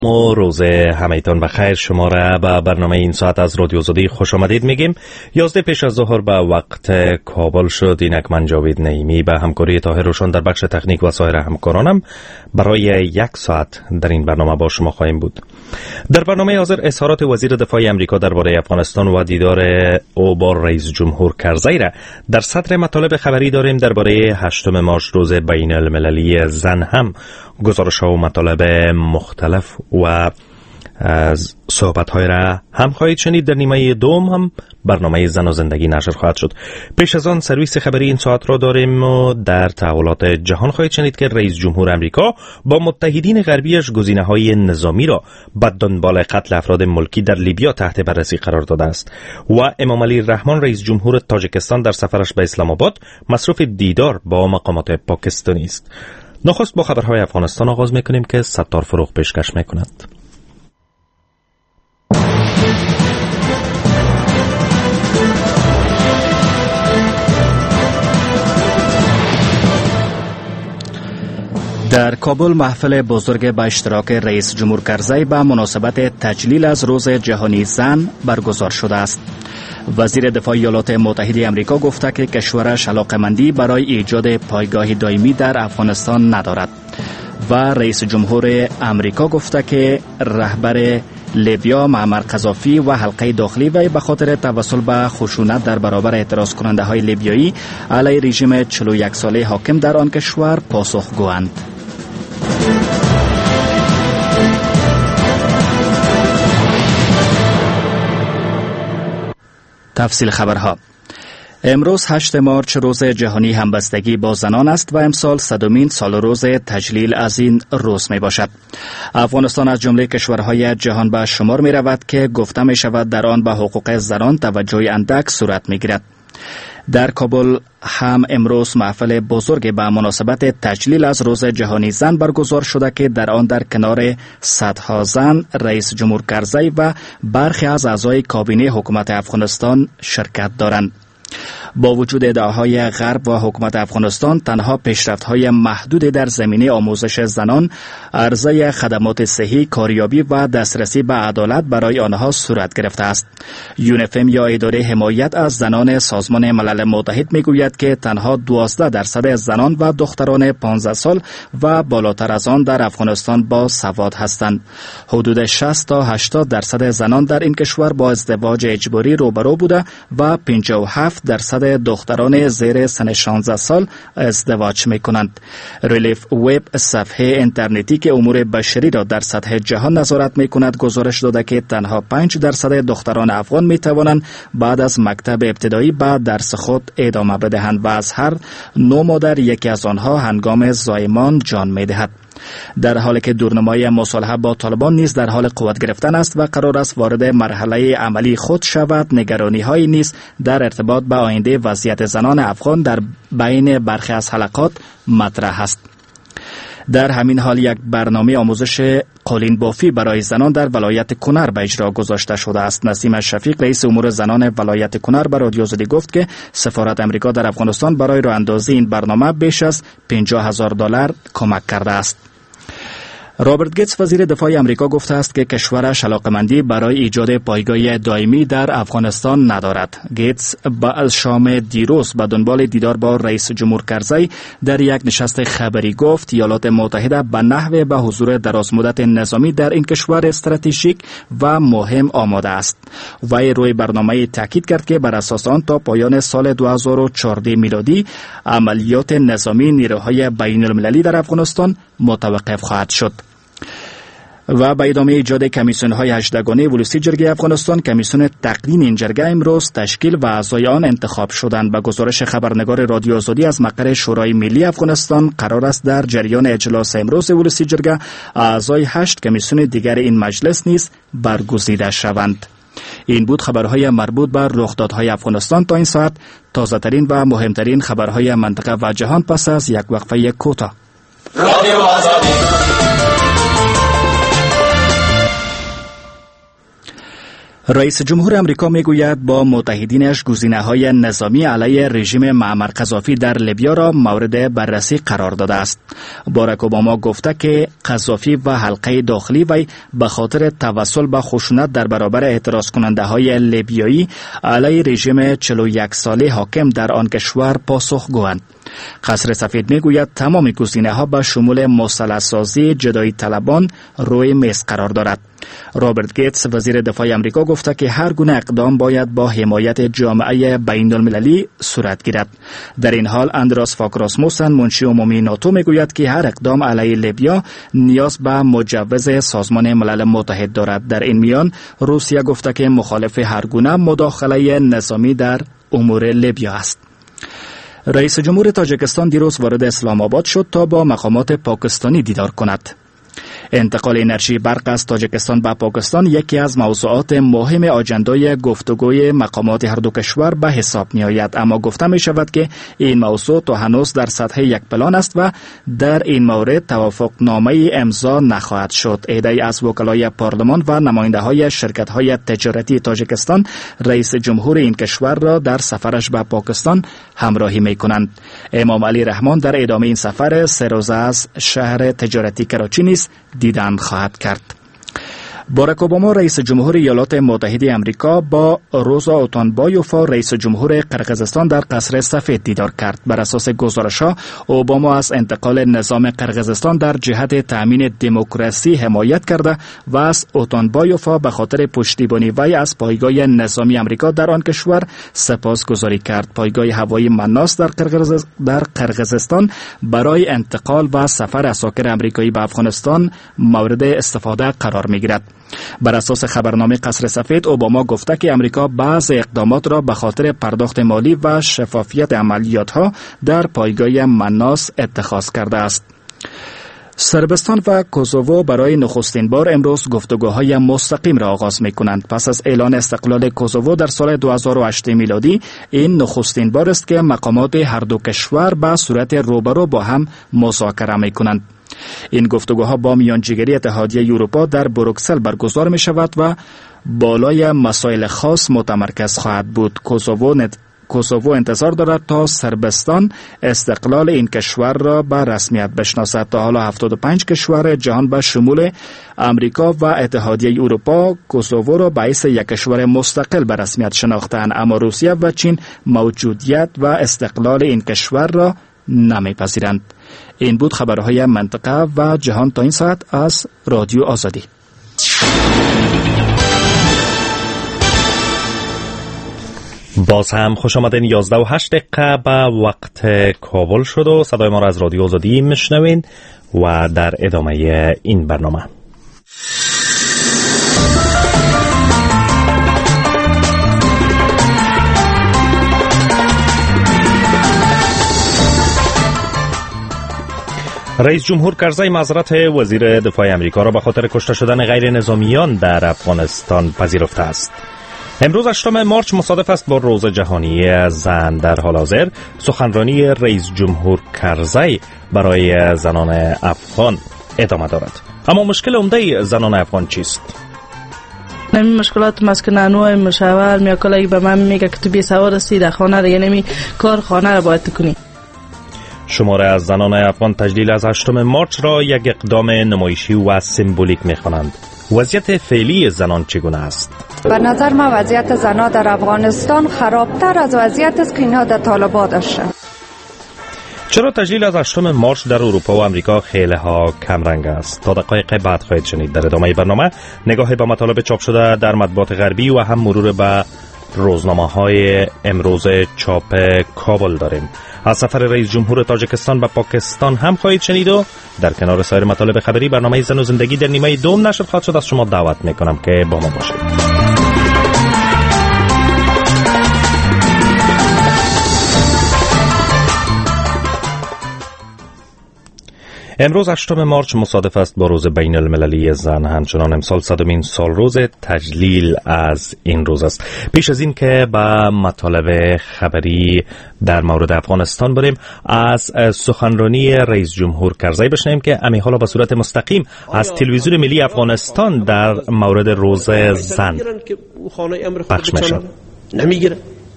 روز همایتان بخیر. شما را به برنامه این ساعت از رادیو زدی خوش آمدید میگیم. 11 پیش از ظهر به وقت کابل شد. اینک من جاوید نعیمی به همکاری طاهر روشن در بخش تکنیک و سایر همکارانم برای 1 ساعت در این برنامه با شما خواهیم بود. در برنامه حاضر اظهارات وزیر دفاع امریکا درباره افغانستان و دیدار او با رئیس جمهور کرزی را در صدر مطالب خبری داریم. درباره 8 مارس روز بین المللی زن هم گزارش‌ها و مطالب مختلف و صحبت‌های را هم خواهید شنید. در نیمه دوم هم برنامه زن و زندگی نشر خواهد شد. پیش از آن سرویس خبری این ساعت را داریم و در تحولات جهان خواهید شنید که رئیس جمهور امریکا با متحدین غربیش گزینه‌های نظامی را به دنبال قتل افراد ملکی در لیبیا تحت بررسی قرار داده است و امام علی رحمان رئیس جمهور تاجیکستان در سفرش به اسلام آباد مصروف دیدار با مقامات پاکستانی است. نخست با خبرهای افغانستان آغاز میکنیم که ستار فروغ پیشکش میکند. در کابل محفل بزرگ به اشتراک رئیس جمهور کرزی به مناسبت تجلیل از روز جهانی زن برگزار شده است. وزیر دفاع ایالات متحده آمریکا گفته که کشورش علاقمندی برای ایجاد پایگاه دائمی در افغانستان ندارد و رئیس جمهور آمریکا گفته که رهبر لیبیا معمر قذافی و حلقه داخلی وی به خاطر توسل به خشونت در برابر اعتراض کننده های لیبیایی علیه رژیم 41 ساله حاکم در آن کشور پاسخگویند. تفصیل خبرها. امروز 8 مارس روز جهانی همبستگی با زنان است و امسال 100مین سال روز تجلیل از این روز می باشد. افغانستان از جمله کشورهای جهان به شمار می رود که گفته می شود در آن به حقوق زنان توجه اندک صورت می گیرد. در کابل هم امروز محفل بزرگ به مناسبت تجلیل از روز جهانی زن برگزار شده که در آن در کنار صدها زن رئیس جمهور کرزی و برخی از اعضای کابینه حکومت افغانستان شرکت دارند. با وجود ادعاهای غرب و حکومت افغانستان تنها پیشرفت‌های محدود در زمینه آموزش زنان، عرضه خدمات صحی، کاریابی و دسترسی به عدالت برای آنها صورت گرفته است. یونیفم یا اداره حمایت از زنان سازمان ملل متحد میگوید که تنها 12% زنان و دختران 15 سال و بالاتر از آن در افغانستان با سواد هستند. حدود 60 تا 80% زنان در این کشور با ازدواج اجباری روبرو بوده و 57% دختران زیر سن 16 سال ازدواج می کنند. ریلیف وب صفحه اینترنتی که امور بشری را در سطح جهان نظارت می کند گزارش داده که تنها 5% دختران افغان می توانند بعد از مکتب ابتدایی به درس خود ادامه بدهند و از هر 9 مادر یکی از آنها هنگام زایمان جان می دهد. در حالی که دورنمای مصالحه با طالبان نیز در حال قوت گرفتن است و قرار است وارد مرحله عملی خود شود، نگرانی های نیز در ارتباط با آینده وضعیت زنان افغان در بین برخی از حلقات مطرح است. در همین حال یک برنامه آموزش قالین بافی برای زنان در ولایت کنر به اجرا گذاشته شده است. نسیم شفیق رئیس امور زنان ولایت کنر به رادیو زدی گفت که سفارت امریکا در افغانستان برای راه اندازی این برنامه بیش از $50,000 کمک کرده است. رابرت گیتس وزیر دفاع امریکا گفته است که کشورش علاقمندی برای ایجاد پایگاه دائمی در افغانستان ندارد. گیتس با شام دیروز به دنبال دیدار با رئیس جمهور کرزی در یک نشست خبری گفت ایالات متحده به نحو به حضور درازمدت نظامی در این کشور استراتژیک و مهم آماده است. وی روی برنامه تاکید کرد که بر اساس آن تا پایان سال 2014 میلادی عملیات نظامی نیروهای بین المللی در افغانستان متوقف خواهد شد. و به ادامه ایجاد کمیسیون‌های 18 گانه ولسی جرگه افغانستان، کمیسیون تقنین این جرگه امروز تشکیل و اعضای آن انتخاب شدند. به گزارش خبرنگار رادیو آزادی از مقر شورای ملی افغانستان قرار است در جریان اجلاس امروز ولسی جرگه اعضای 8 کمیسیون دیگر این مجلس نیز برگزیده شوند. این بود خبرهای مربوط به رخدادهای افغانستان تا این ساعت. تازه‌ترین و مهمترین خبرهای منطقه و جهان پس از یک وقفه کوتاه. رادیو آزادی. رئیس جمهور امریکا میگوید با متحدینش گزینه‌های نظامی علیه رژیم معمر قذافی در لیبیا را مورد بررسی قرار داده است. باراک اوباما گفته که قذافی و حلقه داخلی وی به خاطر توسل به خشونت در برابر اعتراض کننده های لیبیایی علیه رژیم 41 ساله حاکم در آن کشور پاسخگویند. قصر سفید میگوید تمام گزینه‌ها به شمول مسلح‌سازی جدایی طلبان روی میز قرار دارد. رابرت گیتس وزیر دفاع امریکا گفته که هر گونه اقدام باید با حمایت جامعه بین المللی صورت گیرد. در این حال اندراس فاک راسموسن منشی عمومی ناتو میگوید که هر اقدام علیه لیبیا نیاز به مجوز سازمان ملل متحد دارد. در این میان روسیه گفته که مخالف هر گونه مداخله نظامی در امور لیبیا است. رئیس جمهور تاجیکستان دیروز وارد اسلام آباد شد تا با مقامات پاکستانی دیدار کند. انتقال انرژی برق از تاجیکستان به پاکستان یکی از موضوعات مهم آجندای گفتگوی مقامات هر دو کشور به حساب می آید، اما گفته می شود که این موضوع تا هنوز در سطح یک پلان است و در این مورد توافق نامه امضا نخواهد شد. عده‌ای از وکلای پارلمان و نماینده های شرکت های تجارتی تاجیکستان رئیس جمهور این کشور را در سفرش به پاکستان همراهی می کنند. امام علی رحمان در ادامه این سفر 3 روزه از شهر تجارتی کراچی نیز دیدن خواهد کرد. باراک اوباما رئیس جمهور ایالات متحده آمریکا با روزا اوتانبایوفا رئیس جمهور قرقیزستان در قصر سفید دیدار کرد. بر اساس گزارش‌ها اوباما از انتقال نظام قرقیزستان در جهت تأمین دموکراسی حمایت کرده و از اوتانبایوفا به خاطر پشتیبانی وی از پایگاه نظامی آمریکا در آن کشور سپاسگزاری کرد. پایگاه هوایی مناس در قرقیزستان برای انتقال و سفر عساکر آمریکایی به افغانستان مورد استفاده قرار می‌گیرد. بر اساس خبرنامه قصر سفید اوباما گفته که امریکا بعض اقدامات را به خاطر پرداخت مالی و شفافیت عملیاتها در پایگاه مناس اتخاذ کرده است. سربستان و کوزوو برای نخستین بار امروز گفتگوهای مستقیم را آغاز می کنند. پس از اعلان استقلال کوزوو در سال 2008 میلادی این نخستین بار است که مقامات هر دو کشور به صورت روبرو با هم مذاکره می کنند. این گفتگوها با میانجیگری اتحادیه اروپا در بروکسل برگزار می شود و بالای مسائل خاص متمرکز خواهد بود. کوزوو انتظار دارد تا سربستان استقلال این کشور را به رسمیت بشناسد. تا حالا 75 کشور جهان به شمول امریکا و اتحادیه اروپا کوزوو را به حیث یک کشور مستقل به رسمیت شناختند، اما روسیه و چین موجودیت و استقلال این کشور را نمیپذیرند. این بود خبرهای منطقه و جهان تا این ساعت از رادیو آزادی. باز هم خوش آمدین. 11:08 به وقت کابل شد و صدای ما را از رادیو آزادی میشنوین و در ادامه این برنامه رئیس جمهور کرزی معذرت وزیر دفاع امریکا را به خاطر کشته شدن غیر نظامیان در افغانستان پذیرفته است. امروز 8 مارچ مصادف است با روز جهانی زن. در حال حاضر سخنرانی رئیس جمهور کرزی برای زنان افغان ادامه دارد. اما مشکل عمده زنان افغان چیست؟ نمی مشکلات مسکنانو مشاور میاکلایی به من میگه که تو بی سواد هستی در خانه دیگه نمی کار خانه را باید کنی. شماره از زنان افغان تجلیل از 8 مارچ را یک اقدام نمایشی و سمبولیک می‌خوانند. وضعیت فعلی زنان چگونه است؟ به نظر من وضعیت زنان در افغانستان خرابتر از وضعیت است که اینها در طالبان داشتن. چرا تجلیل از 8 مارچ در اروپا و امریکا خیلی ها کم رنگ است؟ تا دقایق بعد خواهید شنید. در ادامه برنامه نگاهی به مطالب چاپ شده در مطبوعات غربی و هم مرور به روزنامه‌های امروز چاپ کابل داریم. از سفر رئیس جمهور تاجیکستان به پاکستان هم خواهید شنید و در کنار سایر مطالب خبری برنامه زن و زندگی در نیمه دوم نشر خواهد شد. از شما دعوت میکنم که با ما باشید. امروز 8 مارچ مصادف است با روز بین المللی زن. همچنان امسال 100مین سال روز تجلیل از این روز است. پیش از این که به مطالب خبری در مورد افغانستان بریم، از سخنرانی رئیس جمهور کرزی بشنویم که امی حالا به صورت مستقیم از تلویزیون ملی افغانستان در مورد روز زن پخش میشه. نمیگیره.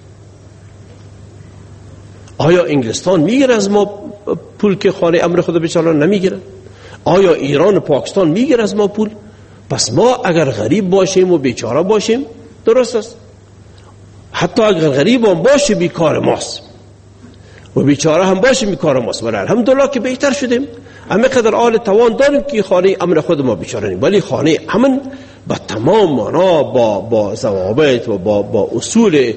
آیا انگلستان میگیره از ما پول که خانه امر خود بچالان؟ نمیگیره. آیا ایران و پاکستان میگیره از ما پول؟ پس ما اگر غریب باشیم و بیچاره باشیم درست است. حتی اگر غریب هم باشه بیکار ماست و بیچاره هم باشه بیکار ماست، ولی الحمدلله که بهتر شدیم. اما قدر آل توان داریم که خانه امر خود ما بیچاره نیم، ولی خانه امن با تمام مانا با ضوابط و با اصول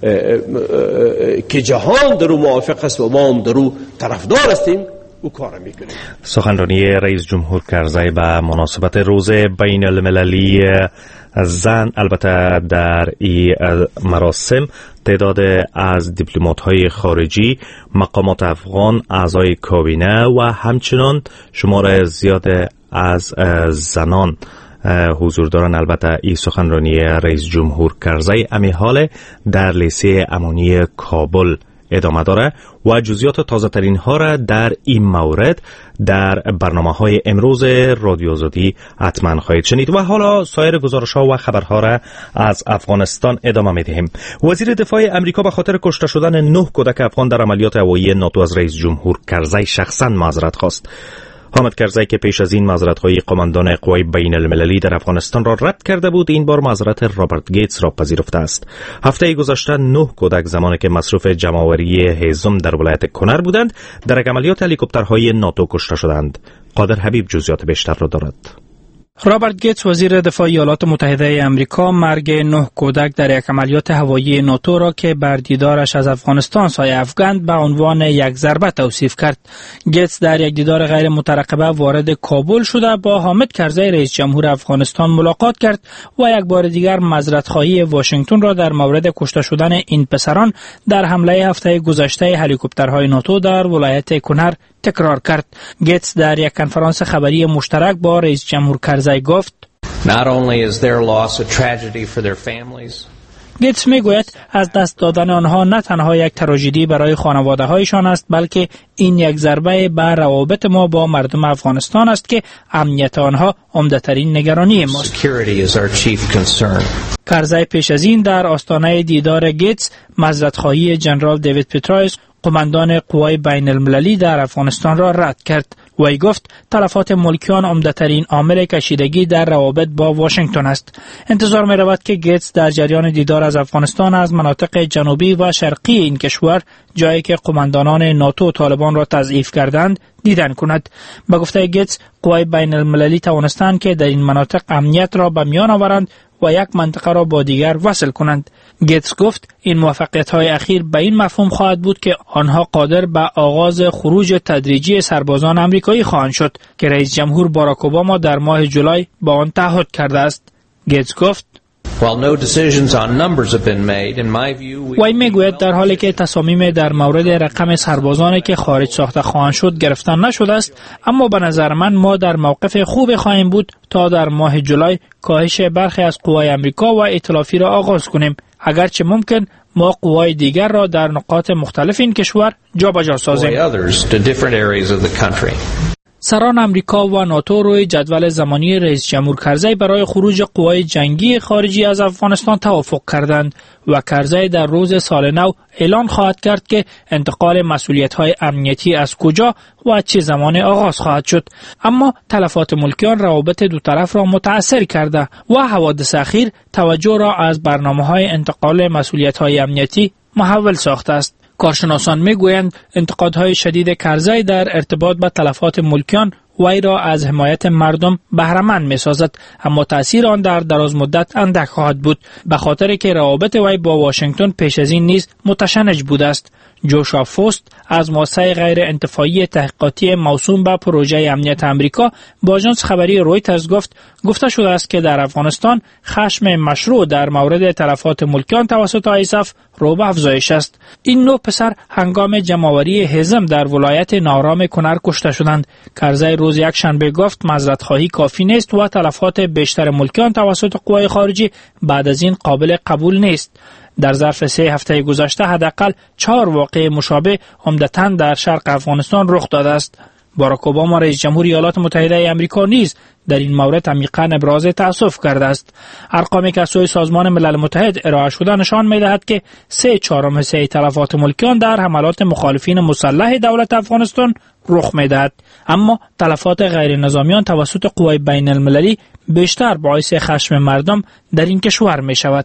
که جهان درو موافق است و ما هم درو طرفدار هستیم او کار میکنیم. سخنرانی رئیس جمهور کرزی به مناسبت روز بین المللی زن. البته در این مراسم تعداد از دیپلمات‌های خارجی، مقامات افغان، اعضای کابینه و همچنان شمار زیاد از زنان حضور دارن. البته این سخنرانی رئیس جمهور کرزی امی حال در لیسه امانی کابل ادامه داره و جزئیات تازه ترین ها را در این مورد در برنامه های امروز رادیو آزادی حتما خواهید شنید. و حالا سایر گزارش ها و خبرها را از افغانستان ادامه می دهیم. وزیر دفاع امریکا به خاطر کشته شدن 9 کودک افغان در عملیات هوایی ناتو از رئیس جمهور کرزی شخصا معذرت خواست. حامد کرزی که پیش از این معذرت‌های قماندان قوای بین المللی در افغانستان را رد کرده بود، این بار معذرت رابرت گیتس را پذیرفته است. هفته گذشته 9 کودک زمانی که مصروف جمع‌آوری هیزم در ولایت کنر بودند در عملیات هلیکوپترهای ناتو کشته شدند. قادر حبیب جزئیات بیشتر را دارد. رابرت گیتس وزیر دفاع ایالات متحده آمریکا مرگ 9 کودک در یک عملیات هوایی ناتو را که بر دیدارش از افغانستان سایه افکند به عنوان یک ضربه توصیف کرد. گیتس در یک دیدار غیر مترقبه وارد کابل شده با حامد کرزی رئیس جمهور افغانستان ملاقات کرد و یک بار دیگر معذرت‌خواهی واشنگتن را در مورد کشته شدن این پسران در حمله هفته گذشته هلیکوپترهای ناتو در ولایت کنر تکرار کرد. گیتس در یک کنفرانس خبری مشترک با رئیس جمهور کرزی گفت Not only is their loss a tragedy for their families. گیتس میگوید از دست دادن آنها نه تنها یک تراژدی برای خانواده هایشان است، بلکه این یک ضربه به روابط ما با مردم افغانستان است که امنیت آنها عمده‌ترین نگرانی ماست. کرزی پیش از این در آستانه دیدار گیتس معذرت‌خواهی جنرال دیوید پترایس قماندان قوای بین المللی در افغانستان را رد کرد. وی گفت تلفات ملکیان عمده‌ترین عامل کشیدگی در روابط با واشنگتن است. انتظار می رود که گیتس در جریان دیدار از افغانستان از مناطق جنوبی و شرقی این کشور، جایی که قماندانان ناتو و طالبان را تضعیف کردند، دیدن کند. به گفته گیتس قوای بین المللی توانستند که در این مناطق امنیت را به میان آورند و یک منطقه را با دیگر وصل کنند. گیتس گفت این موفقیت‌های اخیر به این مفهوم خواهد بود که آنها قادر به آغاز خروج تدریجی سربازان آمریکایی خواهند شد که رئیس جمهور باراک اوباما در ماه جولای با آن تعهد کرده است. گیتس گفت وی میگوید در حالی که تصامیم در مورد رقم سربازانی که خارج ساخته خواهند شد گرفتن نشده است، اما به نظر من ما در موقف خوبی خواهیم بود تا در ماه جولای کاهش برخی از قوای آمریکا و ائتلافی را آغاز کنیم، اگرچه ممکن ما قوای دیگر را در نقاط مختلف این کشور جابجا سازیم. سران آمریکا و ناتو روی جدول زمانی رئیس جمهور کرزی برای خروج قوای جنگی خارجی از افغانستان توافق کردند و کرزی در روز سال نو اعلان خواهد کرد که انتقال مسئولیت‌های امنیتی از کجا و چه زمان آغاز خواهد شد. اما تلفات ملکیان روابط دو طرف را متاثر کرده و حوادث اخیر توجه را از برنامه‌های انتقال مسئولیت‌های امنیتی محول ساخته است. کارشناسان میگویند انتقادهای شدید کرزی در ارتباط با تلفات ملکیان وی را از حمایت مردم بهره‌مند می‌سازد، اما تأثیر آن در دراز مدت اندک خواهد بود، به خاطر که روابط وی با واشنگتن پیش از این نیز متشنج بوده است. جوشا فوست از مؤسسه غیر انتفاعی تحقیقاتی موسوم به پروژه امنیت آمریکا با آژانس خبری رویترز گفته شده است که در افغانستان خشم مشروع در مورد تلفات ملکیان توسط آیساف رو به افزایش است. این 9 پسر هنگام جمع‌آوری هزم در ولایت نارام کنر کشته شدند. کرزی روز یکشنبه گفت معذرت‌خواهی کافی نیست و تلفات بیشتر ملکیان توسط قوای خارجی بعد از این قابل قبول نیست. در ظرف 3 هفته گذشته حداقل 4 واقعه مشابه عمدتاً در شرق افغانستان رخ داده است. باراک اوباما رئیس جمهور ایالات متحده آمریکا نیز در این مورد عمیقاً ابراز تأسف کرده است. ارقامی که از سوی سازمان ملل متحد ارائه شده نشان می‌دهد که 3/4 حصه تلفات ملکیان در حملات مخالفین مسلح دولت افغانستان رخ می‌دهد، اما تلفات غیر نظامیان توسط قوای بین المللی بیشتر باعث خشم مردم در این کشور می‌شود.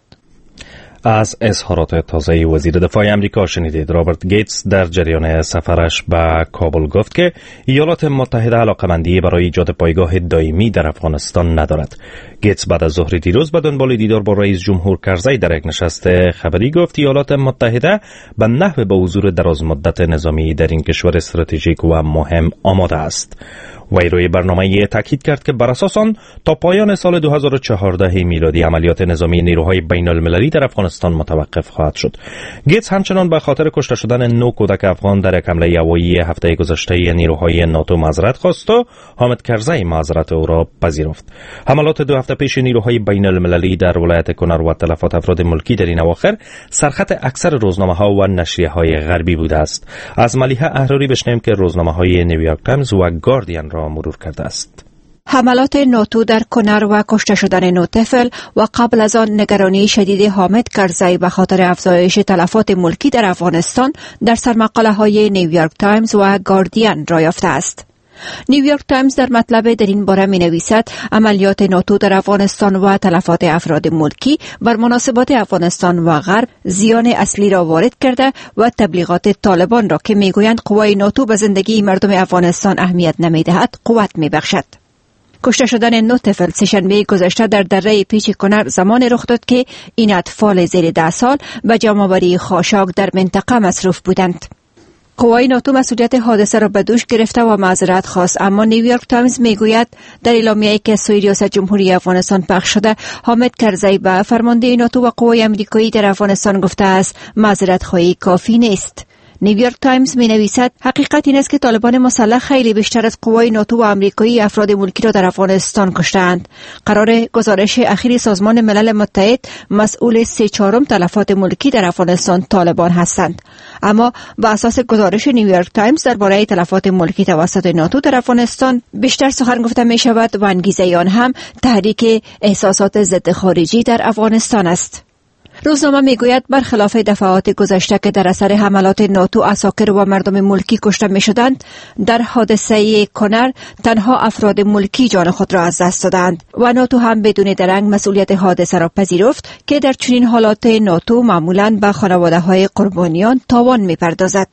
از اظهارات تازه وزیر دفاع امریکا شنیدید. رابرت گیتس در جریان سفرش به کابل گفت که ایالات متحده علاقمندی برای ایجاد پایگاه دائمی در افغانستان ندارد. گیتس بعد از ظهر دیروز به دنبال دیدار با رئیس جمهور کرزی در یک نشست خبری گفت ایالات متحده به نحو به حضور دراز مدت نظامی در این کشور استراتژیک و مهم آماده است. وی روی برنامه تاکید کرد که بر اساس آن تا پایان سال 2014 میلادی عملیات نظامی نیروهای بین المللی در افغانستان متوقف خواهد شد. گیتس همچنان به خاطر کشته شدن 9 کودک افغان در یک حمله هوایی هفته گذشته نیروهای ناتو معذرت خواست و حامد کرزی معذرت او را پذیرفت. حملات 2 هفته پیش نیروهای بین المللی در ولایت کنر و تلفات افراد ملکی در این اواخر سرخط اکثر روزنامه‌ها و نشریه‌های غربی بوده است. از ملیحه احراری بشنویم که روزنامه‌های نیویورک تایمز و گاردین را مرور کرده است. حملات ناتو در کنر و کشته شدن 9 طفل و قبل از آن نگرانی شدید حامد کرزی به خاطر افزایش تلفات ملکی در افغانستان در سرمقاله‌های نیویورک تایمز و گاردین را یافته است. نیویورک تایمز در مطلب در این باره می نویسد عملیات ناتو در افغانستان و تلفات افراد ملکی بر مناسبات افغانستان و غرب زیان اصلی را وارد کرده و تبلیغات طالبان را که می گویند قوای ناتو به زندگی مردم افغانستان اهمیت نمی دهد قوت می بخشد. کشته شدن 9 طفل سه‌شنبه گذشته در دره پیچ کنر زمان رخ داد که این اطفال زیر 10 سال به جمع‌آوری خاشاک در منطقه مصروف بودند. قوای ناتو مسئولیت حادثه را به دوش گرفته و معذرت خواست، اما نیویورک تایمز میگوید در اعلامیه‌ای که سوی ریاست جمهوری افغانستان پخش شده حامد کرزی به فرمانده ناتو و قوای آمریکایی در افغانستان گفته است معذرت خواهی کافی نیست. نیویورک تایمز می نویسد حقیقت این است که طالبان مسلح خیلی بیشتر از قوای ناتو و آمریکایی افراد ملکی را در افغانستان کشتند. قرار گزارش اخیر سازمان ملل متحد مسئول 3/4 تلفات ملکی در افغانستان طالبان هستند. اما به اساس گزارش نیویورک تایمز درباره تلفات ملکی توسط ناتو در افغانستان بیشتر سخن گفته می شود و انگیزه آن هم تحریک احساسات ضد خارجی در افغانستان است. روزنامه میگوید برخلاف دفعات گذشته که در اثر حملات ناتو عساکر و مردم ملکی کشته میشدند، در حادثه کنر تنها افراد ملکی جان خود را از دست دادند و ناتو هم بدون درنگ مسئولیت حادثه را پذیرفت که در چنین حالات ناتو معمولاً به خانواده‌های قربانیان تاوان میپردازد.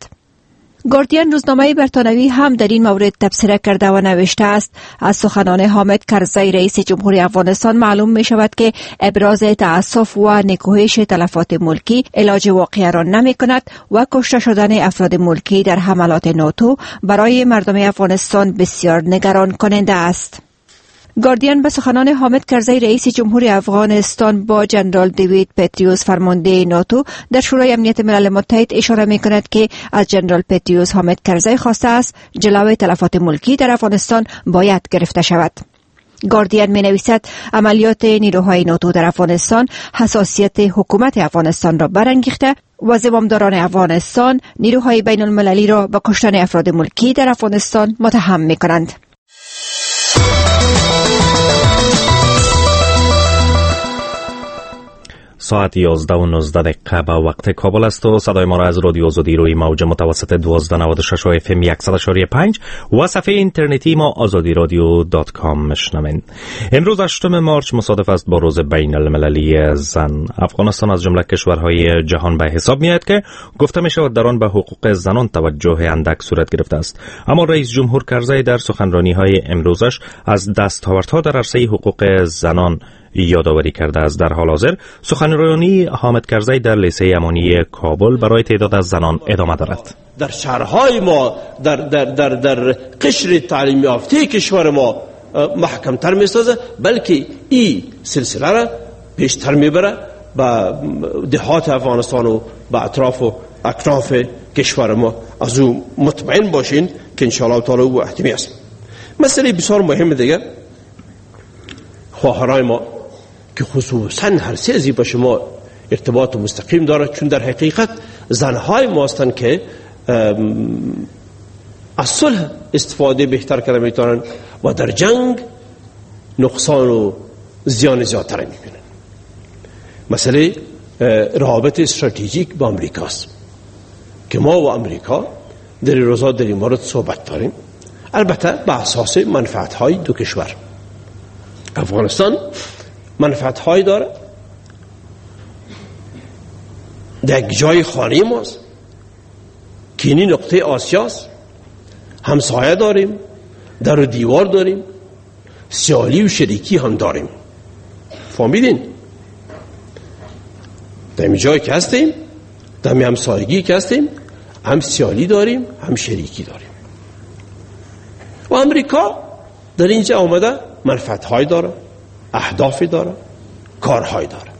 گاردین روزنامه بریتانوی هم در این مورد تبصره کرده و نوشته است از سخنان حامد کرزی رئیس جمهوری افغانستان معلوم می شود که ابراز تأسف و نکوهش تلفات ملکی علاج واقعی را نمی کند و کشته شدن افراد ملکی در حملات ناتو برای مردم افغانستان بسیار نگران کننده است. گاردین به سخنان حامد کرزی رئیس جمهوری افغانستان با جنرال دیوید پتریوس فرمانده ناتو در شورای امنیت ملل متحد اشاره می کند که از جنرال پتریوس حامد کرزی خواسته است جلوی تلفات ملکی در افغانستان باید گرفته شود. گاردین می نویسد عملیات نیروهای ناتو در افغانستان حساسیت حکومت افغانستان را برانگیخته و زمامداران افغانستان نیروهای بین المللی را به کشتن افراد ملکی در افغانستان متهم می کنند. ساعت 11:19 به وقت کابل است و صدای ما را از رادیو آزادی روی موج متوسط 1296 FM 100.5 و صفحه اینترنتی ما azadiradyo.com میشنوین. امروز 8 مارچ مصادف است با روز بین المللی زن. افغانستان از جمله کشورهای جهان به حساب میاد که گفته می شود در آن به حقوق زنان توجه اندک صورت گرفته است. اما رئیس جمهور کرزی در سخنرانی های امروزش از دستاوردها در عرصه حقوق زنان یادآوری کرده است. در حال حاضر سخنرانی حامد کرزی در لیسه امانی کابل برای تعداد از زنان ادامه دارد. در شهرهای ما در قشر تعلیم یافته کشور ما محکمتر میسازه، بلکه این سلسله را پیشتر میبره به دهات افغانستان و به اطراف و اکناف کشور ما. از او مطمئن باشین که انشاءالله تعالی او احتمی است. مسئله بسیار مهم دیگه، خواهرای ما که خصوصا هر سه ازی با شما ارتباط مستقیم داره، چون در حقیقت زنهای ما هستند که از صلح استفاده بهتر کرده میتونن و در جنگ نقصان و زیان زیادتر میبینن. مسئله رابط استراتژیک با امریکا است که ما و امریکا در روزا در این مورد صحبت داریم، البته به اساس منفعت های دو کشور. افغانستان منفعت های داره، در یک جای خانه ماست که اینی نقطه آسیاست، همسایه داریم، در و دیوار داریم، سیالی و شریکی هم داریم. فهمیدین؟ در این جایی که هستیم، در این همسایگی که هستیم، هم سیالی داریم هم شریکی داریم. و امریکا در اینجا آمده منفعت های داره، اهدافی داره، کارهای داره.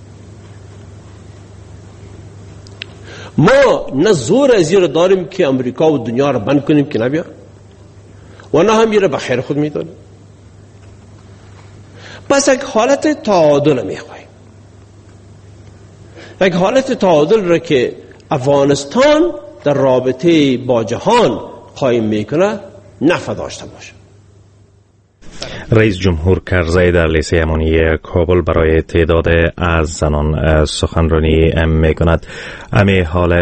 ما نه زور از این داریم که امریکا و دنیا را بند کنیم که نبیا، و نه هم این را به خیر خود میدانیم. پس یک حالت تعادل میخواهیم، یک حالت تعادل را که افغانستان در رابطه با جهان قایم میکنه نفع داشته باشه. رئیس جمهور کرزی در لیسه امانی کابل برای تعداد از زنان سخنرانی میکند. امی حال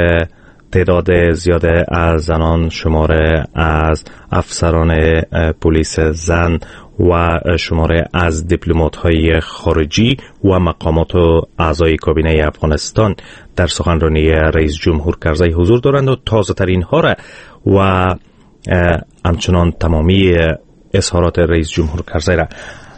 تعداد زیاد از زنان شماره از افسران پلیس زن و شماره از دیپلمات‌های خارجی و مقامات و اعضای کابینه افغانستان در سخنرانی رئیس جمهور کرزی حضور دارند و تازه ترین ها را و همچنان تمامی اظهارات رئیس جمهور کرزی را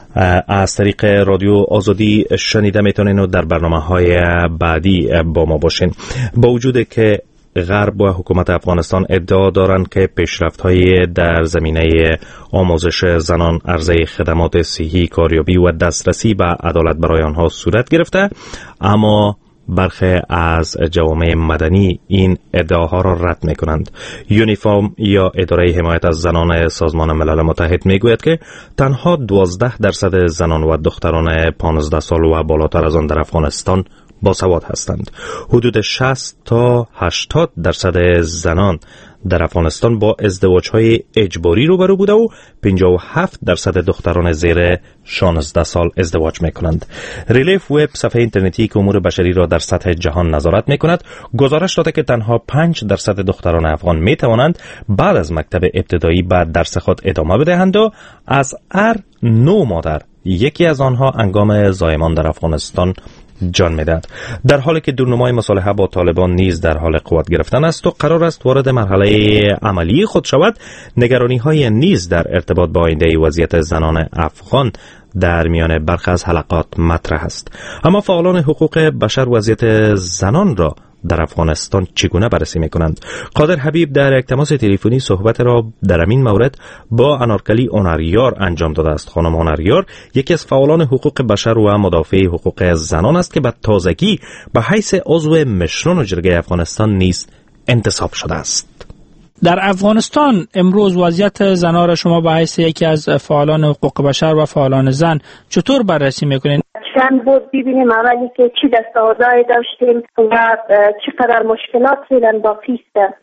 از طریق رادیو آزادی شنیده میتونین و در برنامه‌های بعدی با ما باشین. با وجود که غرب و حکومت افغانستان ادعا دارند که پیشرفت‌های در زمینه آموزش زنان، عرضه خدمات صحی، کاریابی و دسترسی به عدالت برای آنها صورت گرفته، اما برخی از جوامع مدنی این ادعاها را رد می‌کنند. یونیفرم یا اداره حمایت از زنان سازمان ملل متحد میگوید که تنها 12% زنان و دختران 15 سال و بالاتر از آن در افغانستان باسواد هستند. حدود 60 تا 80% زنان در افغانستان با ازدواج‌های اجباری روبرو بوده و 57% دختران زیر 16 سال ازدواج می‌کنند. ریلیف وب صفحه اینترنتی که امور بشری را در سطح جهان نظارت می‌کند گزارش داده که تنها 5% دختران افغان می‌توانند بعد از مکتب ابتدایی به درس خود ادامه بدهند و از هر 9 مادر یکی از آنها هنگام زایمان در افغانستان جان میدهد. در حالی که دورنمای مصالحه با طالبان نیز در حال قوت گرفتن است و قرار است وارد مرحله عملی خود شود، نگرانی های نیز در ارتباط با آینده وضعیت زنان افغان در میان برخی از حلقات مطرح است. اما فعالان حقوق بشر وضعیت زنان را در افغانستان چگونه بررسی میکنند؟ قادر حبیب در یک تماس تلفنی صحبت را در این مورد با انارکلی اونریار انجام داده است. خانم اونریار یکی از فعالان حقوق بشر و مدافع حقوق زنان است که به تازگی به حیث عضو مشران جرگه افغانستان نیز انتصاب شده است. در افغانستان امروز وضعیت زنان را شما به حیث یکی از فعالان حقوق بشر و فعالان زن چطور بررسی میکنید؟ چند بود ببینیم اولی که چی دستاوردهایی داشتیم و چقدر مشکلات فعلا باقی است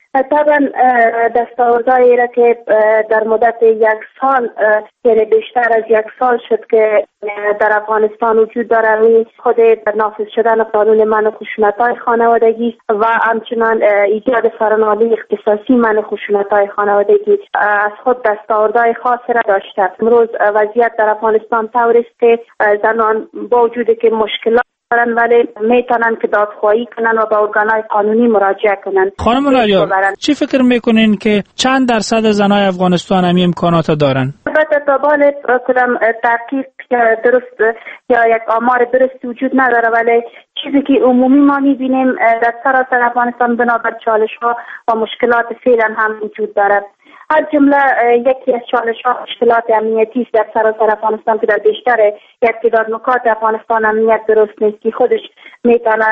طبعا دستاوردهایی را که در مدت 1 سال یعنی بیشتر از 1 سال شد که در افغانستان وجود داره روی خود نافذ شدن قانون منع خشونت‌های خانوادگی و همچنان ایجاد فرماندهی اختصاصی منع خشونت‌های خانوادگی از خود دستاوردهای خاص را داشته. امروز وضعیت در افغانستان طور است که زنان با وجودی که مشکلات دارن ولی میتونن که دادخواهی کنن و به ارگانهای قانونی مراجعه کنن. خانم ناریار چی فکر میکنین که چند درصد زنای افغانستان همین امکانات دارن؟ البته تا بال کدام تحقیق درست یا یک آمار درست وجود نداره ولی چیزی که عمومی ما میبینیم در سراسر افغانستان بنابر چالش ها و مشکلات فعلا هم وجود داره. از جمله یکی از چالش ها مشکلات امنیتی است در سراسر افغانستان که در بیشتر یک تعداد نکات افغانستان امنیت درست نیست که خودش میتونه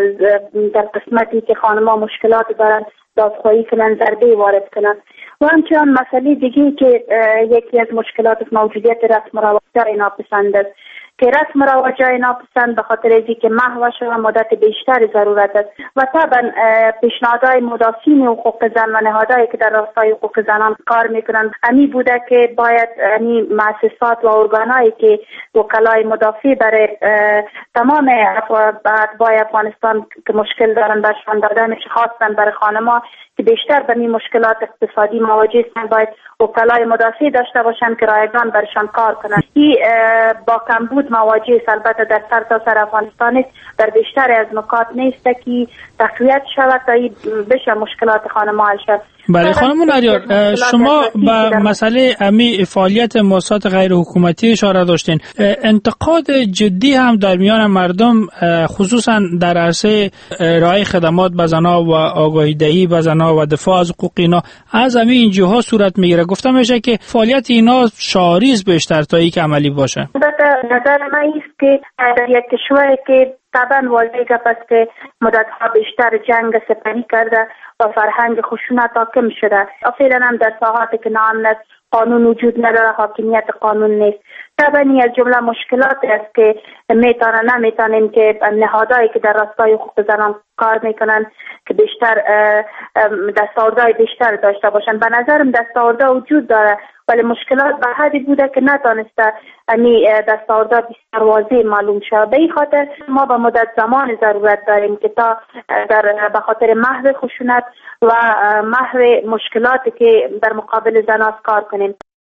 در قسمتی که خانم‌ها مشکلات دارن دادخواهی کنن ضربه وارد کنن و همچنان مسئله دیگه که یکی از مشکلات موجودیت رسم و رواج ناپسند است که رسم و رواج ناپسند به خاطر اینکه که محو شده مدت بیشتر ضرورت است و طبعا پیشنهادهای مدافعین حقوق زن و نهادهایی که در راستای حقوق زنان کار میکنند همی بوده که باید مؤسسات و ارگانهایی که وکلای مدافع برای تمام اتباع افغانستان که مشکل دارن برشان داده میشه خاصا برای خانم‌ها که بیشتر به این مشکلات اقتصادی مواجه هستند باید وکلای مدافع داشته باشند که رایگان برشان کار کنند. این با کمبود مواجه است البته در سرتاسر افغانستان است در بیشتر از نکات نیست که تقویت شود تا بشه مشکلات خانم‌ها حل شود. بله خانم ناریار شما به مسئله امی فعالیت مؤسسات غیر حکومتی اشاره داشتین. انتقاد جدی هم در میان مردم خصوصا در عرصه ارائه خدمات به زنها و آگاهی دهی به زنها و دفاع از حقوق اینا از همین این جهات صورت میگیره. گفته میشه که فعالیت اینا شعاری است بیشتر تا اینکه عملی باشه. نظر من است که در یک کشوری که طبعا واضح گپ است که مدت‌ها بیشتر جنگ سپری کرده و فرهنگ خشونت حاکم شده. فعلا هم در ساحاتی که ناامن قانون وجود نداره حاکمیت قانون نیست. طبعا از جمله مشکلات است که نمیتونیم که نهادهایی که در راستای حقوق زنان کار میکنن که بیشتر دستاوردهای بیشتر داشته باشن. به نظرم دستاوردها وجود داره ولی مشکلات به حدی بوده که نتونسته دستاوردها بسیار واضح معلوم شود. به این خاطر ما به مدت زمان ضرورت داریم که تا به خاطر محو خشونت و محو مشکلاتی که در مقابل زنان کار کنیم.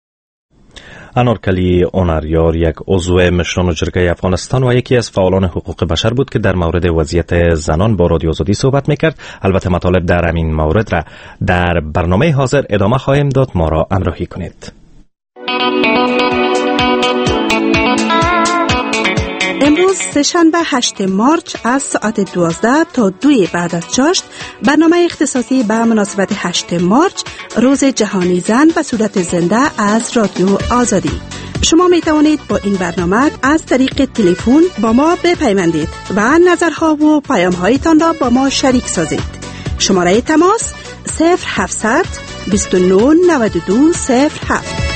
انارکلی اوناریار یک عضو مشران جرگه افغانستان و یکی از فعالان حقوق بشر بود که در مورد وضعیت زنان با رادیو آزادی صحبت میکرد. البته مطالب در همین مورد را در برنامه حاضر ادامه خواهیم داد. ما را همراهی کنید. امروز سه‌شنبه 8 مارچ از ساعت 12 تا 2 بعد از چاشت برنامه اختصاصی به مناسبت 8 مارچ روز جهانی زن به صورت زنده از رادیو آزادی. شما می توانید با این برنامه از طریق تلفن با ما بپیوندید و نظرها و پیام‌هایتان را با ما شریک سازید. شماره تماس 0700 29 92 07.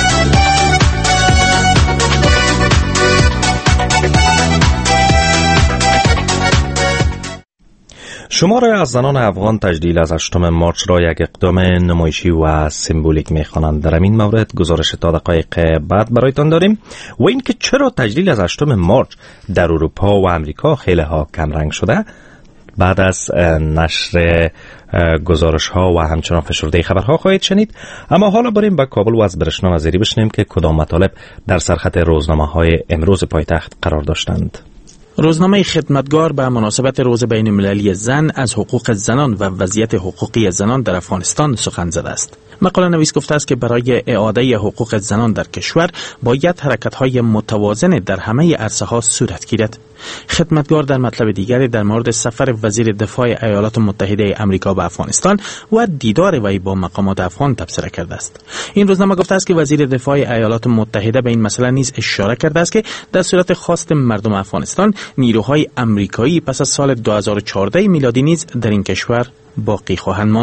شماره از زنان افغان تجلیل از 8 مارچ را یک اقدام نمایشی و سمبولیک می‌خوانند. در این مورد گزارش تا دقایق بعد برایتان داریم و اینکه چرا تجلیل از 8 مارچ در اروپا و امریکا خیلی ها کمرنگ شده بعد از نشر گزارش ها و همچنان فشرده خبرها خواهید شنید. اما حالا بریم به کابل و از برشنا وزیری بشنویم که کدام مطالب در سرخط روزنامه های امروز پایتخت قرار داشتند. روزنامه خدمتگار به مناسبت روز بین المللی زن از حقوق زنان و وضعیت حقوقی زنان در افغانستان سخن زده است. مقاله نویس گفته است که برای اعاده حقوق زنان در کشور باید حرکت‌های متوازن در همه عرصه‌ها صورت گیرد. خدمتگار در مطلب دیگری در مورد سفر وزیر دفاع ایالات متحده آمریکا به افغانستان و دیدار وی با مقامات افغان تبصره کرده است. این روزنامه گفته است که وزیر دفاع ایالات متحده به این مسئله نیز اشاره کرده است که در صورت خواست مردم افغانستان نیروهای آمریکایی پس از سال 2014 میلادی نیز در این کشور باقی خواهند ماند.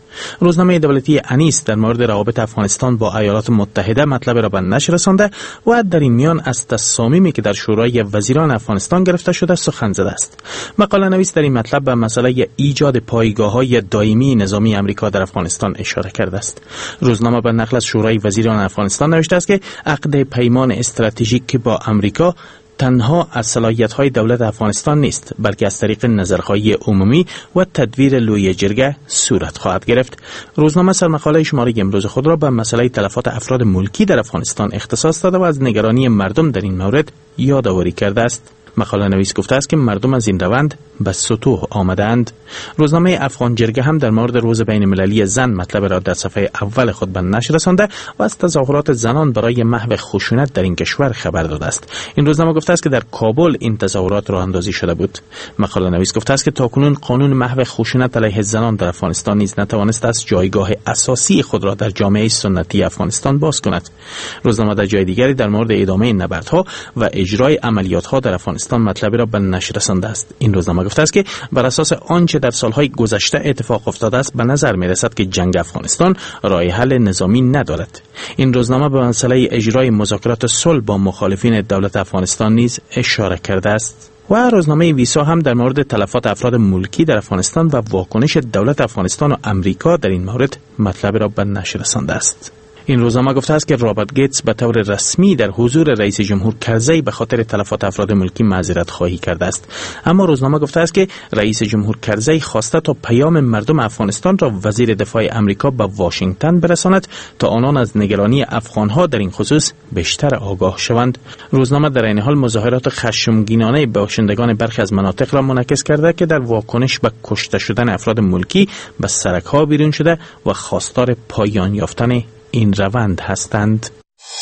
روزنامه دولتی انیس در مورد روابط افغانستان با ایالات متحده مطلب را به نشر رسانده و در این میان از تصامیمی که در شورای وزیران افغانستان گرفته شده سخن زده است. مقاله نویس در این مطلب به مسئله ایجاد پایگاه‌های دائمی نظامی امریکا در افغانستان اشاره کرده است. روزنامه به نقل از شورای وزیران افغانستان نوشته است که عقد پیمان استراتژیک با امریکا تنها از صلاحیت‌های دولت افغانستان نیست، بلکه از طریق نظرخواهی عمومی و تدویر لوی جرگه صورت خواهد گرفت. روزنامه سرمقاله شماره امروز خود را به مسئله تلفات افراد ملکی در افغانستان اختصاص داده و از نگرانی مردم در این مورد یادآوری کرده است. مقاله نویس گفته است که مردم از این روند به سطوح آمدند. روزنامه افغان جرگه هم در مورد روز بین المللی زن مطلب را در صفحه اول خود به نشر رسانده و از تظاهرات زنان برای محو خشونت در این کشور خبر داده است. این روزنامه گفته است که در کابل این تظاهرات راه اندازی شده بود. مقاله نویس گفته است که تاکنون قانون محو خشونت علیه زنان در افغانستان نیز نتوانسته است جایگاه اساسی خود را در جامعه سنتی افغانستان باز کند. روزنامه در جای دیگری در مورد ادامه نبردها و اجرای عملیات‌ها در افغانستان مطلبی را به نشر رسانده است. این روزنامه گفته است که بر اساس آنچه در سالهای گذشته اتفاق افتاده است به نظر می‌رسد که جنگ افغانستان راه حل نظامی ندارد. این روزنامه به مسئله اجرای مذاکرات صلح با مخالفین دولت افغانستان نیز اشاره کرده است. و روزنامه ویسا هم در مورد تلفات افراد ملکی در افغانستان و واکنش دولت افغانستان و امریکا در این مورد مطلب را به نشر رسانده است. این روزنامه گفته است که رابرت گیتس به طور رسمی در حضور رئیس جمهور کرزی به خاطر تلفات افراد ملکی معذرت خواهی کرده است. اما روزنامه گفته است که رئیس جمهور کرزی خواسته تا پیام مردم افغانستان را وزیر دفاع امریکا به واشنگتن برساند تا آنان از نگرانی افغانها در این خصوص بیشتر آگاه شوند. روزنامه در این حال مظاهرات خشمگینانه باشندگان برخی از مناطق را منعکس کرده که در واکنش به کشته شدن افراد ملکی به سرک‌ها بیرون شده و خواستار پایان یافتن این روند هستند.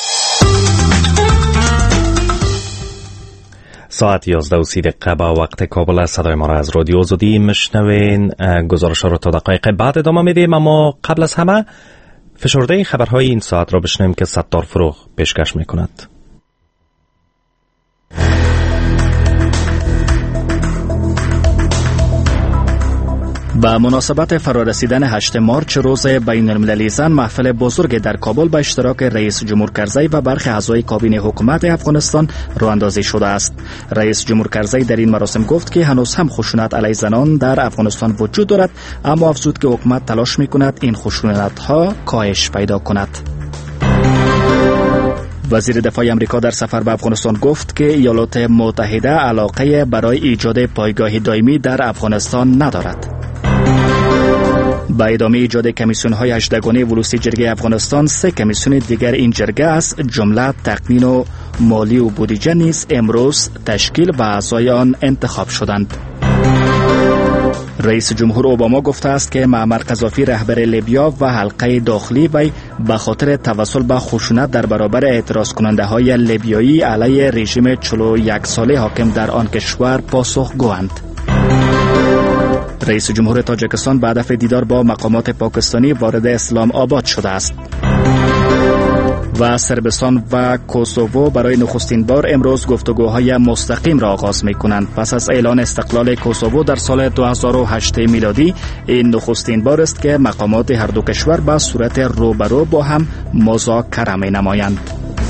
ساعت 11:30 با وقت کابل. صدای ما را از رادیو آزادی میشنوین. گزارش را تا دقایق بعد ادامه میدیم، اما قبل از همه فشرده خبرهای این ساعت را بشنویم که ستار فروغ پیشکش میکند. به مناسبت فرارسیدن 8 مارچ روز بین المللی زن، محفل بزرگ در کابل به اشتراک رئیس جمهور کرزی و برخی اعضای کابینه حکومت افغانستان راه اندازی شده است. رئیس جمهور کرزی در این مراسم گفت که هنوز هم خشونت علیه زنان در افغانستان وجود دارد، اما افزود که حکومت تلاش می‌کند این خشونت‌ها کاهش پیدا کند. وزیر دفاع امریکا در سفر به افغانستان گفت که ایالات متحده علاقه برای ایجاد پایگاه دائمی در افغانستان ندارد. با ادامه ایجاد کمیسیون‌های 18 ولوسی جرگه افغانستان، 3 کمیسیون دیگر این جرگه از جمله تقنین و مالی و بودجه نیز امروز تشکیل و اعضای آن انتخاب شدند. رئیس جمهور اوباما گفته است که معمر قذافی رهبر لیبیا و حلقه داخلی وی به خاطر توسل به خشونت در برابر اعتراض کننده های لیبیایی علیه رژیم 41 ساله حاکم در آن کشور پاسخگویند. رئیس جمهور تاجیکستان به هدف دیدار با مقامات پاکستانی وارد اسلام آباد شده است. و صربستان و کوسوو برای نخستین بار امروز گفتگوهای مستقیم را آغاز می‌کنند. پس از اعلان استقلال کوسوو در سال 2008 میلادی، این نخستین بار است که مقامات هر دو کشور به صورت روبرو با هم مذاکره می‌نمایند.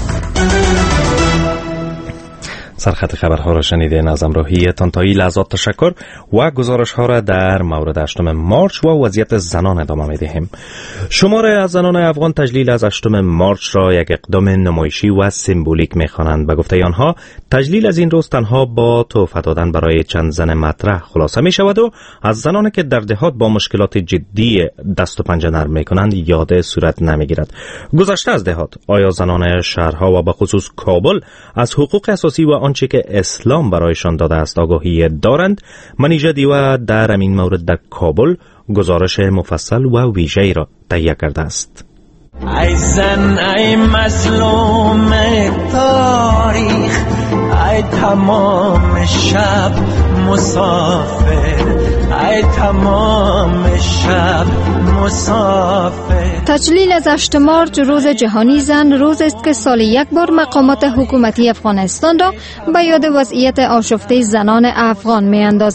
سرخط خبرها را شنیدین. از همراهیتان تا این لحظات تشکر و گزارش ها را در مورد 8 مارچ و وضعیت زنان ادامه می‌دهیم. شماره از زنان افغان تجلیل از 8 مارچ را یک اقدام نمایشی و سمبولیک می‌خوانند. به گفته آنها تجلیل از این روز تنها با تحفه دادن برای چند زن مطرح خلاصه می‌شود و از زنانی که در دهات با مشکلات جدی دست و پنجه نرم می‌کنند یاد صورت نمی‌گیرد. گذشته از دهات، آیا زنان شهرها و به خصوص کابل از حقوق اساسی و آنچه که اسلام برایشان داده است آگاهی دارند؟ منیژه دیوا در این مورد در کابل گزارش مفصل و ویژه‌ای را تهیه کرده است. ای زن ای مظلوم تاریخ، ای تمام شب مسافر، ای تمام شب مسافر. تجلیل از 8 مارچ روز جهانی زن روز است که سال یک بار مقامات حکومتی افغانستان را به یاد وضعیت آشفته زنان افغان می اندازد.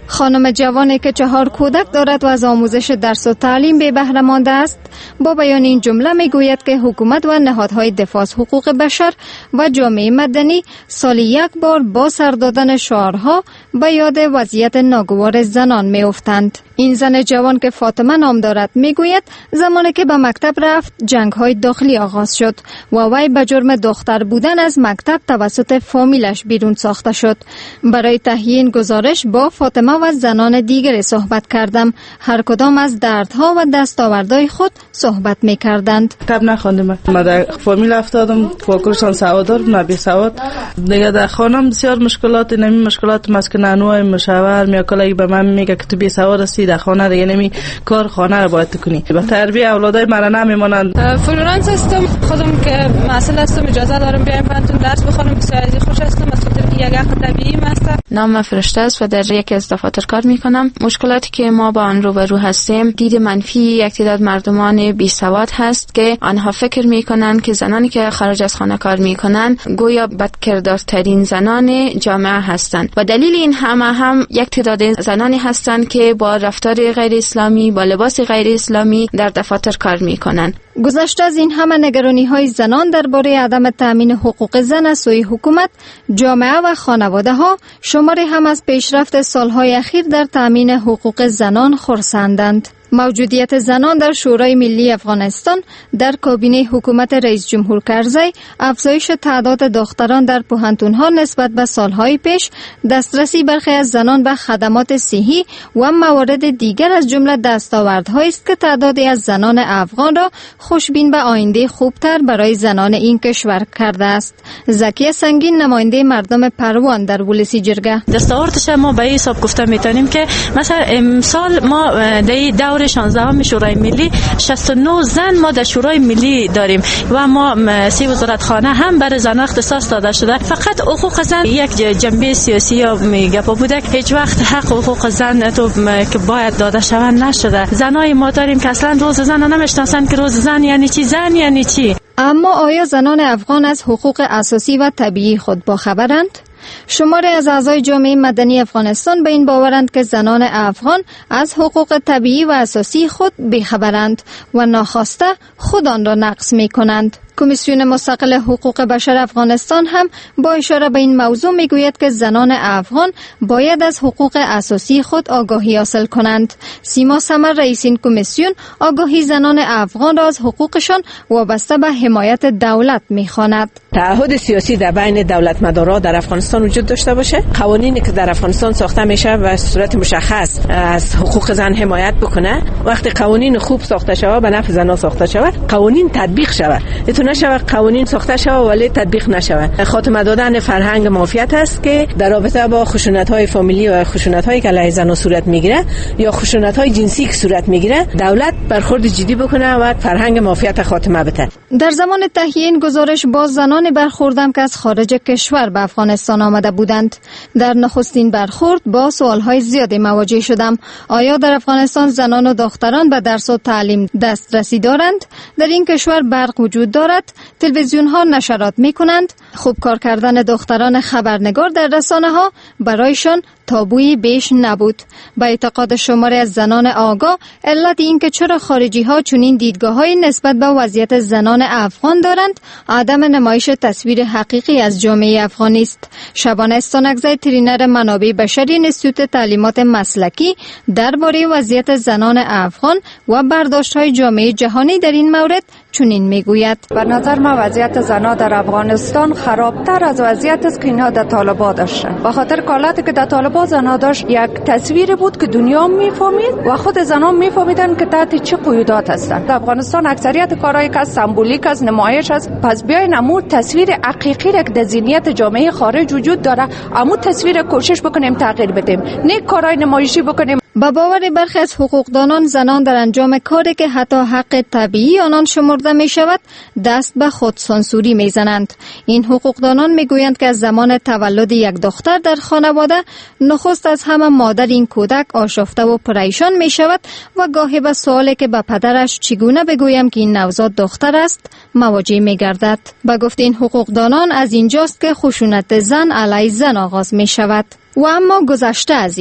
خانم جوانی که 4 کودک دارد و از آموزش درس و تعلیم بی بهره مانده است با بیان این جمله می گوید که حکومت و نهادهای دفاع از حقوق بشر و جامعه مدنی سالی 1 بار با سر دادن شعارها به یاد وضعیت ناگوار زنان می افتند. این زن جوان که فاطمه نام دارد می گوید زمانی که به مکتب رفت جنگ های داخلی آغاز شد و وی به جرم دختر بودن از مکتب توسط فامیلش بیرون ساخته شد. برای تهیه این گزارش با فاطمه و زنان دیگر صحبت کردم. هر کدام از دردها و دستاوردهای خود صحبت می کردند. کتاب نخواندم. من در فامیل افتادم، فاکرشان سوادار نه بی سواد. دیگه در خانم بسیار مشکلات، نمی مشکلات مسکنانوی مشاور میاکلی به من میگه که تو بی سواد هستی، در خانه دیگه نمی کار خانه رو باید کنی. به تربیت اولادای من نمیمونند. فلورانس هستم، خودم که مسئله هستم، اجازه دارم بیایم براتون درس بخونم. بسیار خوش هستم، از خاطر که یک اخ طبیعی هستم. نام فرشته است و در یکی از دفاتر کار میکنم. مشکلاتی که ما با آن روبرو هستیم، دید منفی یک تعداد مردمان بی سواد هست که آنها فکر میکنند که زنانی که خارج از خانه کار میکنند گویا بدکردارترین زنان جامعه هستند و دلیل این هم یک تعداد زنانی هستند که با رفتار غیر اسلامی، با لباس غیر اسلامی در دفاتر کار میکنند. گذشته از این همه نگرانی های زنان درباره عدم تامین حقوق زن از سوی حکومت، جامعه و خانواده ها شماری هم از پیشرفت سالهای اخیر در تامین حقوق زنان خرسندند. موجودیت زنان در شورای ملی افغانستان در کابینه حکومت رئیس جمهور کرزی، افزایش تعداد دختران در پوهنتون‌ها نسبت به سالهای پیش، دسترسی برخی از زنان به خدمات صحی و موارد دیگر از جمله دستاوردهایی است که تعدادی از زنان افغان را خوشبین به آینده خوبتر برای زنان این کشور کرده است. زکیه سنگین، نماینده مردم پروان در ولسی جرگه: دستاوردش ما به حساب گفته میتونیم که مثلا امسال ما در دور 16 شورای ملی 69 زن ما در شورای ملی داریم و ما 3 وزارتخانه هم برای زن اختصاص داده شده. فقط حقوق زن یک جنبه سیاسی یا گپ بوده که هیچ وقت حق حقوق زن تو که باید داده شود نشده. زنای ما داریم که اصلا روز زن نمیشناسن که روز زن یعنی چی، زن یعنی چی. اما آیا زنان افغان از حقوق اساسی و طبیعی خود باخبرند؟ شماری از اعضای جامعه مدنی افغانستان به این باورند که زنان افغان از حقوق طبیعی و اساسی خود بیخبرند و ناخواسته خود آن را نقض می کنند. کمیسیون مستقل حقوق بشر افغانستان هم با اشاره به این موضوع میگوید که زنان افغان باید از حقوق اساسی خود آگاهی حاصل کنند. سیما سمر، رئیس این کمیسیون، آگاهی زنان افغان را از حقوقشان وابسته به حمایت دولت میخواند. تعهد سیاسی در بین دولتمدارا در افغانستان وجود داشته باشه، قوانینی که در افغانستان ساخته میشه و صورت مشخص از حقوق زن حمایت بکنه. وقتی قوانین خوب ساخته شود، به نفع زنان ساخته شود، قوانین تطبیق شود. نشود قوانین ساخته شود ولی تطبیق نشود. خاتمه دادن فرهنگ مافیت است که در رابطه با خشونت‌های فامیلی و خشونت‌هایی که علیه زنان صورت میگیره یا خشونت‌های جنسی که صورت میگیره، دولت برخورد جدی بکنه و فرهنگ مافیت خاتمه بده. در زمان تهیه این گزارش با زنان برخوردم که از خارج کشور به افغانستان آمده بودند. در نخستین برخورد با سوال‌های زیادی مواجه شدم. آیا در افغانستان زنان و دختران به درس و تعلیم دسترسی دارند؟ در این کشور برق وجود دارد؟ تلویزیون ها نشرات می کنند؟ خوب کار کردن دختران خبرنگار در رسانه ها برایشان تابویی بیش نبود. به اعتقاد شماری از زنان آگاه، علت این که چرا خارجی ها چنین دیدگاه‌های نسبت به وضعیت زنان افغان دارند، عدم نمایش تصویر حقیقی از جامعه افغانی است. شبانه استانکزی، ترینر منابع بشری انستیتوت تعلیمات مسلکی، درباره وضعیت زنان افغان و برداشت‌های جامعه جهانی در این مورد چنین میگوید: به نظر من وضعیت زنان در افغانستان خرابتر از وضعیت است که اینها در طالبان داشتن. به خاطر کالاتی که در طالبان زنان داشت، یک تصویری بود که دنیا میفهمید و خود زنان میفهمیدن که تحت چه قیودات هستند. در افغانستان اکثریت کارهایی که سمبولیک از نمایش است. پس بیاین امو تصویر حقیقی را که در ذهنیت جامعه خارج وجود داره، امو تصویر کوشش بکنیم تغییر بدیم، نه کارهای نمایشی بکنیم. با باور برخی از حقوقدانان، زنان در انجام کاری که حتی حق طبیعی آنان شمرده می شود دست به خود سانسوری می زنند. این حقوقدانان می گویند که از زمان تولد یک دختر در خانواده، نخست از همه مادر این کودک آشفته و پریشان می شود و گاهی به سوالی که به پدرش چگونه بگویم که این نوزاد دختر است مواجه می گردد. به گفت این حقوقدانان از اینجاست که خشونت زن علیه زن آغاز می شود. و اما گذشته از این،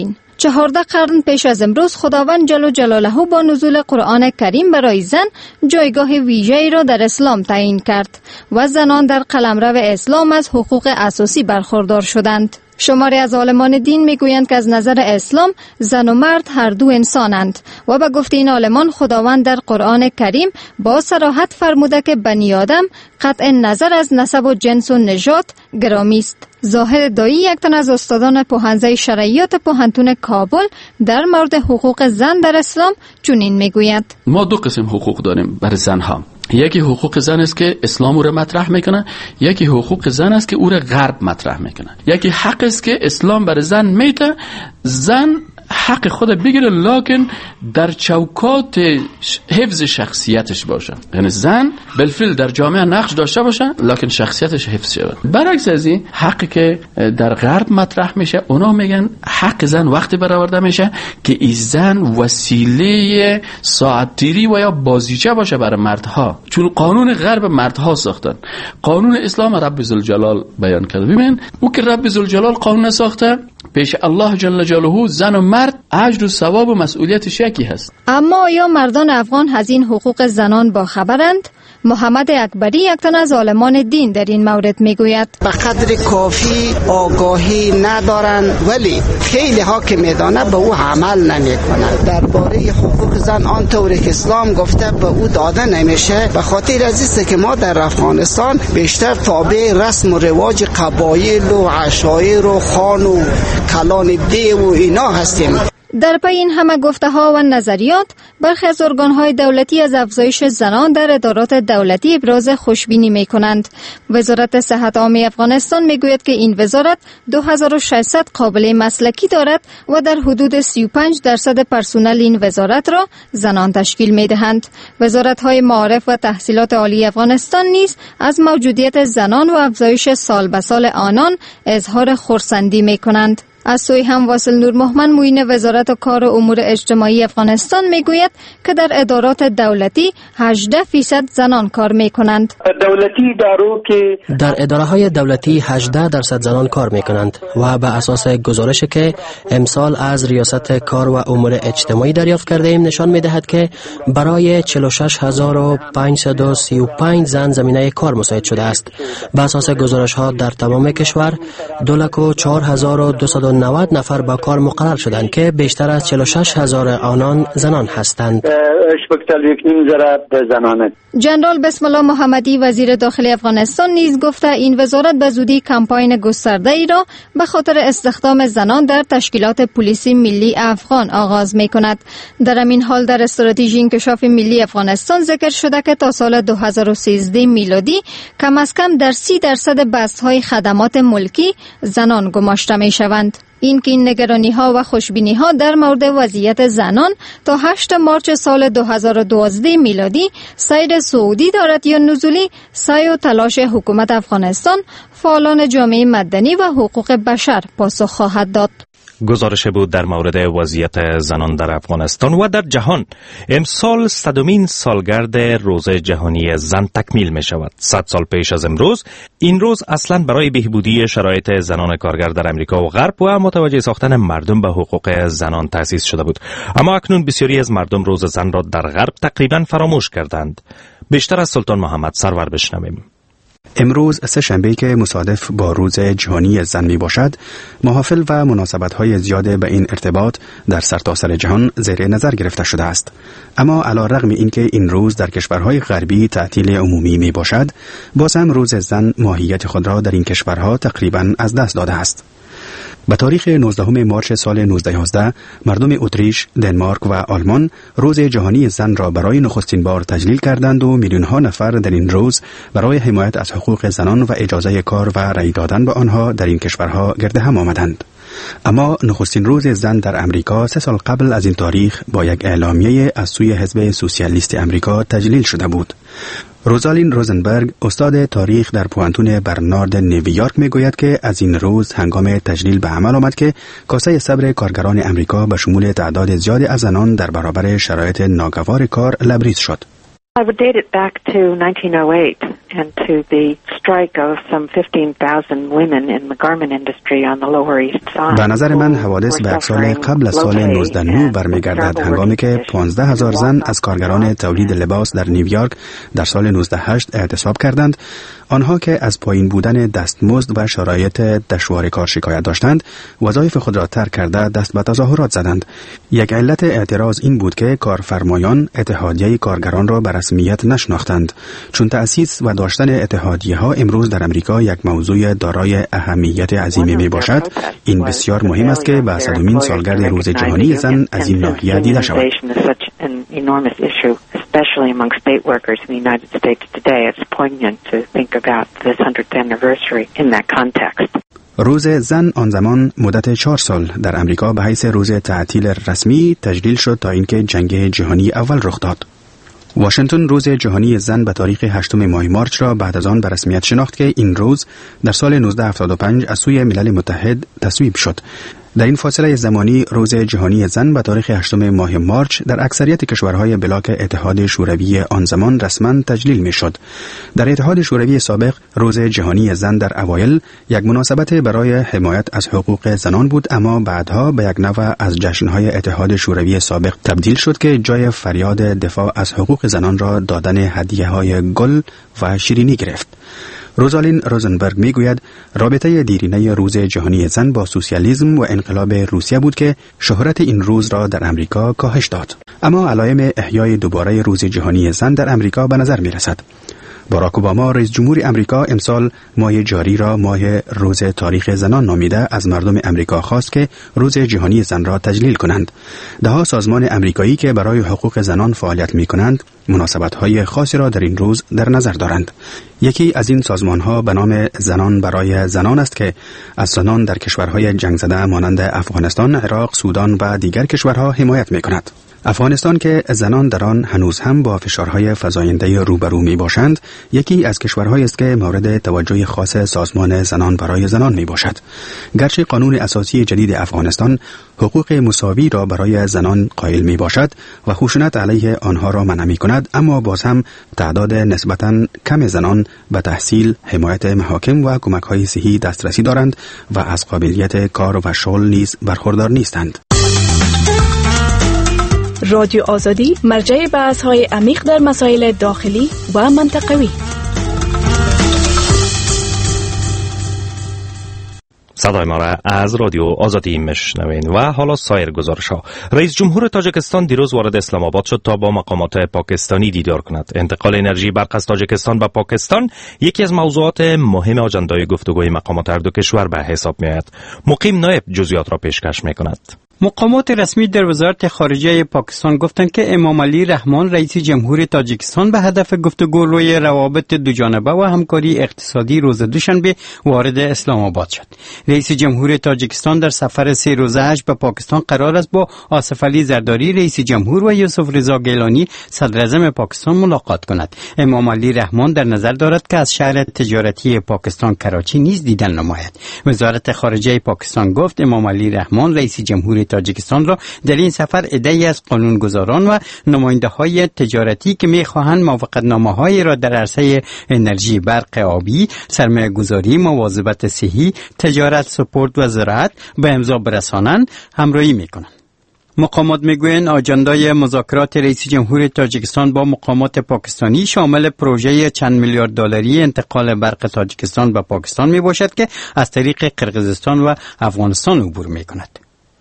14 قرن پیش از امروز خداوند جل جلاله با نزول قرآن کریم برای زن جایگاه ویژه‌ای را در اسلام تعیین کرد و زنان در قلمرو اسلام از حقوق اساسی برخوردار شدند. شماری از عالمان دین میگویند که از نظر اسلام زن و مرد هر دو انسانند و به گفته این عالمان خداوند در قرآن کریم با صراحت فرموده که بنی آدم قطع نظر از نسب و جنس و نژاد گرامی است. ظاهر دایی، یک تن از استادان پوهنځی شرعیات پوهنتون کابل در مورد حقوق زن در اسلام چنین میگوید: ما دو قسم حقوق داریم برای زنها. یکی حقوق زن است که اسلام او را مطرح میکنه، یکی حقوق زن است که او را غرب مطرح میکنه. یکی حق است که اسلام بر زن میده، زن حق خود بگیره لکن در چوکات حفظ شخصیتش باشه. یعنی زن بالفعل در جامعه نقش داشته باشه لکن شخصیتش حفظ شود. برعکس از این حقی که در غرب مطرح میشه، اونا میگن حق زن وقتی برآورده میشه که این زن وسیله ساعتگیری و یا بازیچه باشه برای مردها، چون قانون غرب مردها ساختن. قانون اسلام رب ذوالجلال بیان کرده. ببین او که رب ذوالجلال قانون ساخته، پیش الله جل جلاله زن و مرد اجر و ثواب و مسئولیتش یکی هست. اما آیا مردان افغان از این حقوق زنان با خبرند؟ محمد اکبری، یک تن از عالمان دین، در این مورد میگوید: به قدر کافی آگاهی ندارند، ولی خیلی ها که میدانه به او عمل نمیکنند. درباره حقوق زن آنطوری که اسلام گفته به او داده نمیشه. به خاطر از است که ما در افغانستان بیشتر تابع رسم و رواج قبایل و عشایر و خان و کلان دی و اینا هستیم. در پی این همه گفته ها و نظریات، برخی از ارگان‌های دولتی از افزایش زنان در ادارات دولتی ابراز خوشبینی می‌کنند. وزارت صحت عامه افغانستان می‌گوید که این وزارت 2600 قابل مسلکی دارد و در حدود 35% پرسنل این وزارت را زنان تشکیل می‌دهند. وزارت‌های معارف و تحصیلات عالی افغانستان نیز از موجودیت زنان و افزایش سال به سال آنان اظهار خرسندی می‌کنند. از سوی هم واصل نور محمد، معین وزارت کار و امور اجتماعی افغانستان میگوید که در ادارات دولتی 18% زنان کار میکنند. در اداره های دولتی 18% زنان کار میکنند و به اساس گزارشی که امسال از ریاست کار و امور اجتماعی دریافت کرده ایم نشان میدهد که برای 46535 زن زمینه کار مساعد شده است. به اساس گزارش ها در تمام کشور 204,290 نفر با کار مقرر شدند که بیشتر از 46,000 آنان زنان هستند. جنرال بسم الله محمدی، وزیر داخلی افغانستان، نیز گفته این وزارت به زودی کمپاین گسترده ای را به خاطر استخدام زنان در تشکیلات پلیسی ملی افغان آغاز می کند. در همین حال در استراتژی انکشاف ملی افغانستان ذکر شده که تا سال 2013 میلادی کم از کم در 30% بست‌های خدمات ملکی زنان گماشته می شوند. این که این نگرانی ها و خوشبینی ها در مورد وضعیت زنان تا 8 مارچ سال 2012 میلادی سیر صعودی دارد یا نزولی، سعی و تلاش حکومت افغانستان، فعالان جامعه مدنی و حقوق بشر پاسخ خواهد داد. گزارش بود در مورد وضعیت زنان در افغانستان و در جهان. امسال 100مین سالگرد روز جهانی زن تکمیل می شود. 100 سال پیش از امروز این روز اصلا برای بهبودی شرایط زنان کارگر در امریکا و غرب و متوجه ساختن مردم به حقوق زنان تأسیس شده بود. اما اکنون بسیاری از مردم روز زن را در غرب تقریبا فراموش کردند. بیشتر از سلطان محمد سرور بشنویم. امروز سه‌شنبه که مصادف با روز جهانی زن می باشد، محافل و مناسبت‌های زیاد به این ارتباط در سرتاسر جهان زیر نظر گرفته شده است. اما علی رغم اینکه این روز در کشورهای غربی تعطیل عمومی می باشد، باز هم روز زن ماهیت خود را در این کشورها تقریباً از دست داده است. به تاریخ 19 مارچ سال 1911 مردم اتریش، دنمارک و آلمان روز جهانی زن را برای نخستین بار تجلیل کردند و میلیون‌ها نفر در این روز برای حمایت از حقوق زنان و اجازه کار و رأی دادن به آنها در این کشورها گرد هم آمدند. اما نخستین روز زن در امریکا 3 سال قبل از این تاریخ با یک اعلامیه از سوی حزب سوسیالیست امریکا تجلیل شده بود. روزالین روزنبرگ، استاد تاریخ در پوهنتون برنارد نیویورک، میگوید که از این روز هنگام تجلیل به عمل آمد که کاسه صبر کارگران امریکا به شمول تعداد زیادی از زنان در برابر شرایط ناگوار کار لبریز شد. I would date it back to 1908 and to the strike of some 15,000 women in the garment industry on the Lower East Side. به نظر من حوادث به اکسال قبل از سال 1909 برمیگردد، هنگامی که 15,000 زن از کارگران تولید لباس در نیویورک در سال 1908 اعتصاب کردند. آنها که از پایین بودن دستمزد و شرایط دشوار کار شکایت داشتند، وظایف خود را ترک کرده دست به تظاهرات زدند. یک علت اعتراض این بود که کارفرمایان اتحادیه کارگران را به رسمیت نشناختند. چون تأسیس و داشتن اتحادیه ها امروز در امریکا یک موضوع دارای اهمیت عظیمی می باشد، این بسیار مهم است که به 100مین سالگرد روز جهانی زن از این ناحیه دیده شود. Especially among state workers in the United States today, it's poignant to think about this 100th anniversary in that context. روز زن آن زمان مدت 4 سال در امریکا به حیث روز تعطیل رسمی تجلیل شد تا اینکه جنگ جهانی اول رخ داد. واشنگتن روز جهانی زن به تاریخ 8 ماه مارچ را بعد از آن به رسمیت شناخت که این روز در سال 1975 از سوی ملل متحد تصویب شد. در این فاصله زمانی روز جهانی زن به تاریخ 8 ماه مارچ در اکثریت کشورهای بلاک اتحاد شوروی آن زمان رسما تجلیل می شد. در اتحاد شوروی سابق روز جهانی زن در اوایل یک مناسبت برای حمایت از حقوق زنان بود، اما بعدها به یک نوع از جشنهای اتحاد شوروی سابق تبدیل شد که جای فریاد دفاع از حقوق زنان را دادن هدیه‌های گل و شیرینی گرفت. روزالین روزنبرگ میگوید رابطه دیرینه روز جهانی زن با سوسیالیسم و انقلاب روسیه بود که شهرت این روز را در امریکا کاهش داد. اما علائم احیای دوباره روز جهانی زن در امریکا به نظر می رسد. باراک اوباما رئیس جمهور امریکا امسال ماه جاری را ماه روز تاریخ زنان نامیده از مردم امریکا خواست که روز جهانی زن را تجلیل کنند. دهها سازمان امریکایی که برای حقوق زنان فعالیت می کنند مناسبت‌های خاصی را در این روز در نظر دارند. یکی از این سازمان‌ها به نام زنان برای زنان است که از زنان در کشورهای جنگ زده مانند افغانستان، عراق، سودان و دیگر کشورها حمایت می کند. افغانستان که زنان در آن هنوز هم با فشارهای فزاینده روبرو می باشند، یکی از کشورهایی است که مورد توجه خاص سازمان زنان برای زنان می باشد. گرچه قانون اساسی جدید افغانستان حقوق مساوی را برای زنان قائل می باشد و خشونت علیه آنها را منع می کند، اما باز هم تعداد نسبتاً کم زنان به تحصیل، حمایت محاکم و کمک‌های صحی دسترسی دارند و از قابلیت کار و شغل نیز برخوردار نیستند. رادیو آزادی مرجع بحث‌های عمیق در مسائل داخلی و منطقوی. صدای ما را از رادیو آزادی میشنوین و حالا سایر گزارش‌ها. رئیس جمهور تاجیکستان دیروز وارد اسلام آباد شد تا با مقامات پاکستانی دیدار کند. انتقال انرژی برق از تاجیکستان به پاکستان یکی از موضوعات مهم آجندای گفتگوی مقامات هر دو کشور به حساب می‌آید. مقیم نایب جزئیات را پیشکش می‌کند. مقامات رسمی در وزارت خارجه پاکستان گفتند که امام علی رحمان رئیس جمهور تاجیکستان به هدف گفتگو روی روابط دوجانبه و همکاری اقتصادی روز دوشنبه وارد اسلام آباد شد. رئیس جمهور تاجیکستان در سفر 3 روزه‌اش به پاکستان قرار است با آصف علی زرداری رئیس جمهور و یوسف رضا گیلانی صدر اعظم پاکستان ملاقات کند. امام علی رحمان در نظر دارد که از شهر تجارتی پاکستان کراچی نیز دیدن نماید. وزارت خارجه پاکستان گفت امام علی رحمان رئیس جمهور تاجیکستان را در این سفر عده‌ای از قانونگذاران و نماینده‌های تجارتی که می‌خواهند موافقتنامه‌هایی را در عرصه انرژی، برق آبی، سرمایه‌گذاری، مواظبت صحی، تجارت، سپورت و زراعت به امضا برسانند همراهی می‌کنند. مقامات میگویند آجندای مذاکرات رئیس جمهور تاجیکستان با مقامات پاکستانی شامل پروژه چند میلیارد دلاری انتقال برق تاجیکستان به پاکستان میباشد که از طریق قرقیزستان و افغانستان عبور میکند.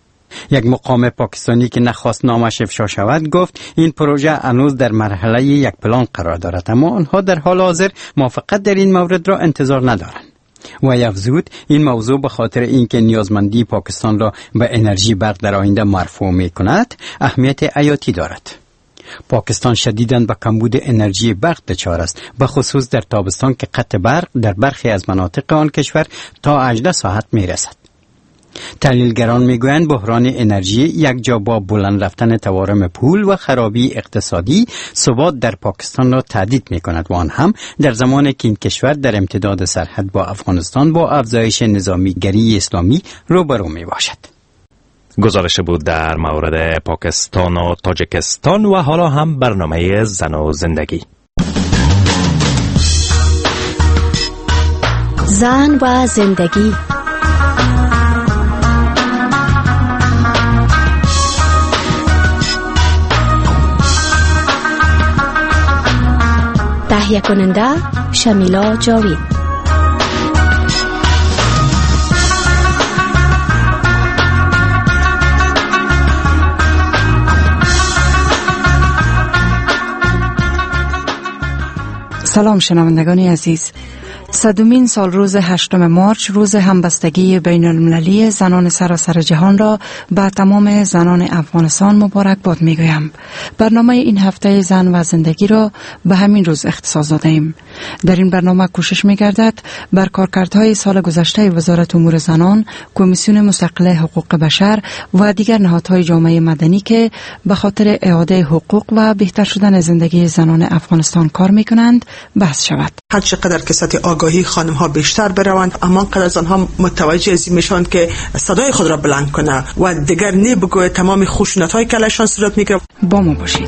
یک مقام پاکستانی که نخواست نامش افشا شود گفت این پروژه هنوز در مرحله یک پلان قرار دارد، اما آنها در حال حاضر موافقت در این مورد را انتظار ندارند. و افزود این موضوع به خاطر اینکه نیازمندی پاکستان را به انرژی برق در آینده مرفوع می کند اهمیت حیاتی دارد. پاکستان شدیداً به کمبود انرژی برق دچار است، به خصوص در تابستان که قطع برق در برخی از مناطق آن کشور تا 18 ساعت می رسد. تحلیلگران میگویند بحران انرژی یک جا با بلند رفتن تورم پول و خرابی اقتصادی ثبات در پاکستان را تهدید میکند و آن هم در زمانی که این کشور در امتداد سرحد با افغانستان با افزایش نظامیگری اسلامی روبرو می باشد. گزارش بود در مورد پاکستان و تاجیکستان. و حالا هم برنامه زن و زندگی. زن و زندگی. تهیه کننده شمیلا جاوید. سلام شنوندگان عزیز. 100مین سال روز 8 مارچ روز همبستگی بین المللی زنان سراسر جهان را به تمام زنان افغانستان مبارکباد میگویم. برنامه این هفته زن و زندگی را به همین روز اختصاص داده ایم. در این برنامه کوشش می‌گردد بر کارکردهای سال گذشته وزارت امور زنان، کمیسیون مستقل حقوق بشر و دیگر نهادهای جامعه مدنی که به خاطر اعاده حقوق و بهتر شدن زندگی زنان افغانستان کار می‌کنند بحث شود. هر چقدر که سطح آگاهی خانم ها بیشتر بروند، اما قدر از آنها متوجه از این میشوند که صدای خود را بلند کنه و دیگر نبگوه تمام خشونت هایی که علیشان صورت میگیره. با ما باشید.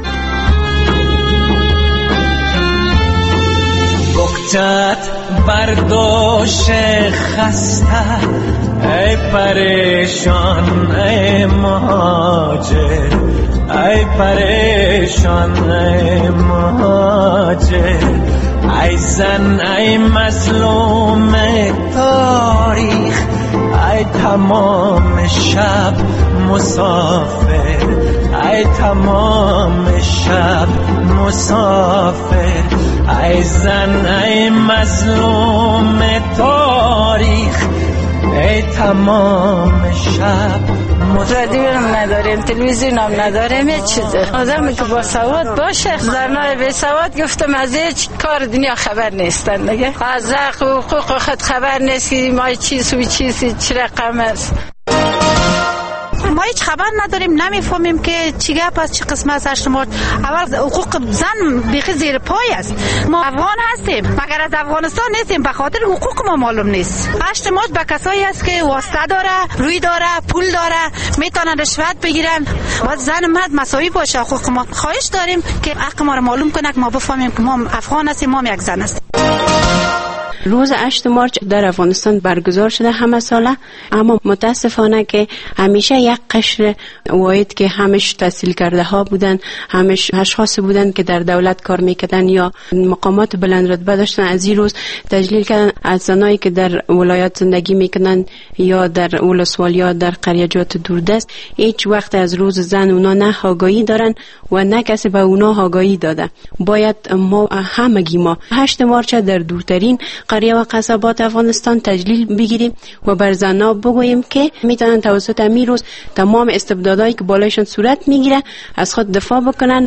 بکچت برداشت خسته ای پریشان ای مهاجر، ای پریشان ای مهاجر، ای زن ای مظلوم تاریخ، ای تمام شب مسافر، ای تمام شب مسافر، ای زن ای مظلوم تاریخ، ای تمام شب. رادیو هم نداریم، تلویزیون هم نداریم، هیچ چیزه. آدمی که با سواد باشه، زنای بی سواد گفتم از هیچ کار دنیا خبر نیستن دیگه. از حقوق خود خبر نیست که ما چیز و چیزی چه رقم است. ما هیچ خبر نداریم، نمیفهمیم که چی گپ است، چی قسم است 8 مارچ. اول حقوق زن بیخی زیر پای است. ما افغان هستیم مگر از افغانستان نیستیم، به خاطر حقوق ما معلوم نیست. 8 مارچ به کسایی است که واسطه داره، روی داره، پول داره، میتونن رشوت بگیرن. باید زن مرد مساوی باشه. حقوق ما خواهش داریم که حق ما رو معلوم کنه که ما بفهمیم که ما افغان هستیم، ما یک زن هستیم. روز 8 مارچ در افغانستان برگزار شده همه ساله، اما متاسفانه که همیشه یک قشر واحد که همش تحصیل کرده ها بودن، همش اشخاص بودن که در دولت کار میکردن یا مقامات بلند رتبه داشتن، از این روز تجلیل کردن از زنایی که در ولایات زندگی میکنن یا در ولسوالیات در قریه‌جات دوردست. هیچ وقت از روز زن اونا نه آگاهی دارن و نه کسی به اونا آگاهی داده. باید ما همگی ما 8 مارچ در دورترین قریه و قصبات افغانستان تجلیل بگیریم و بر زنها بگوییم که میتونن توسط همین روز تمام استبدادایی که بالایشان صورت میگیره از خود دفاع بکنن.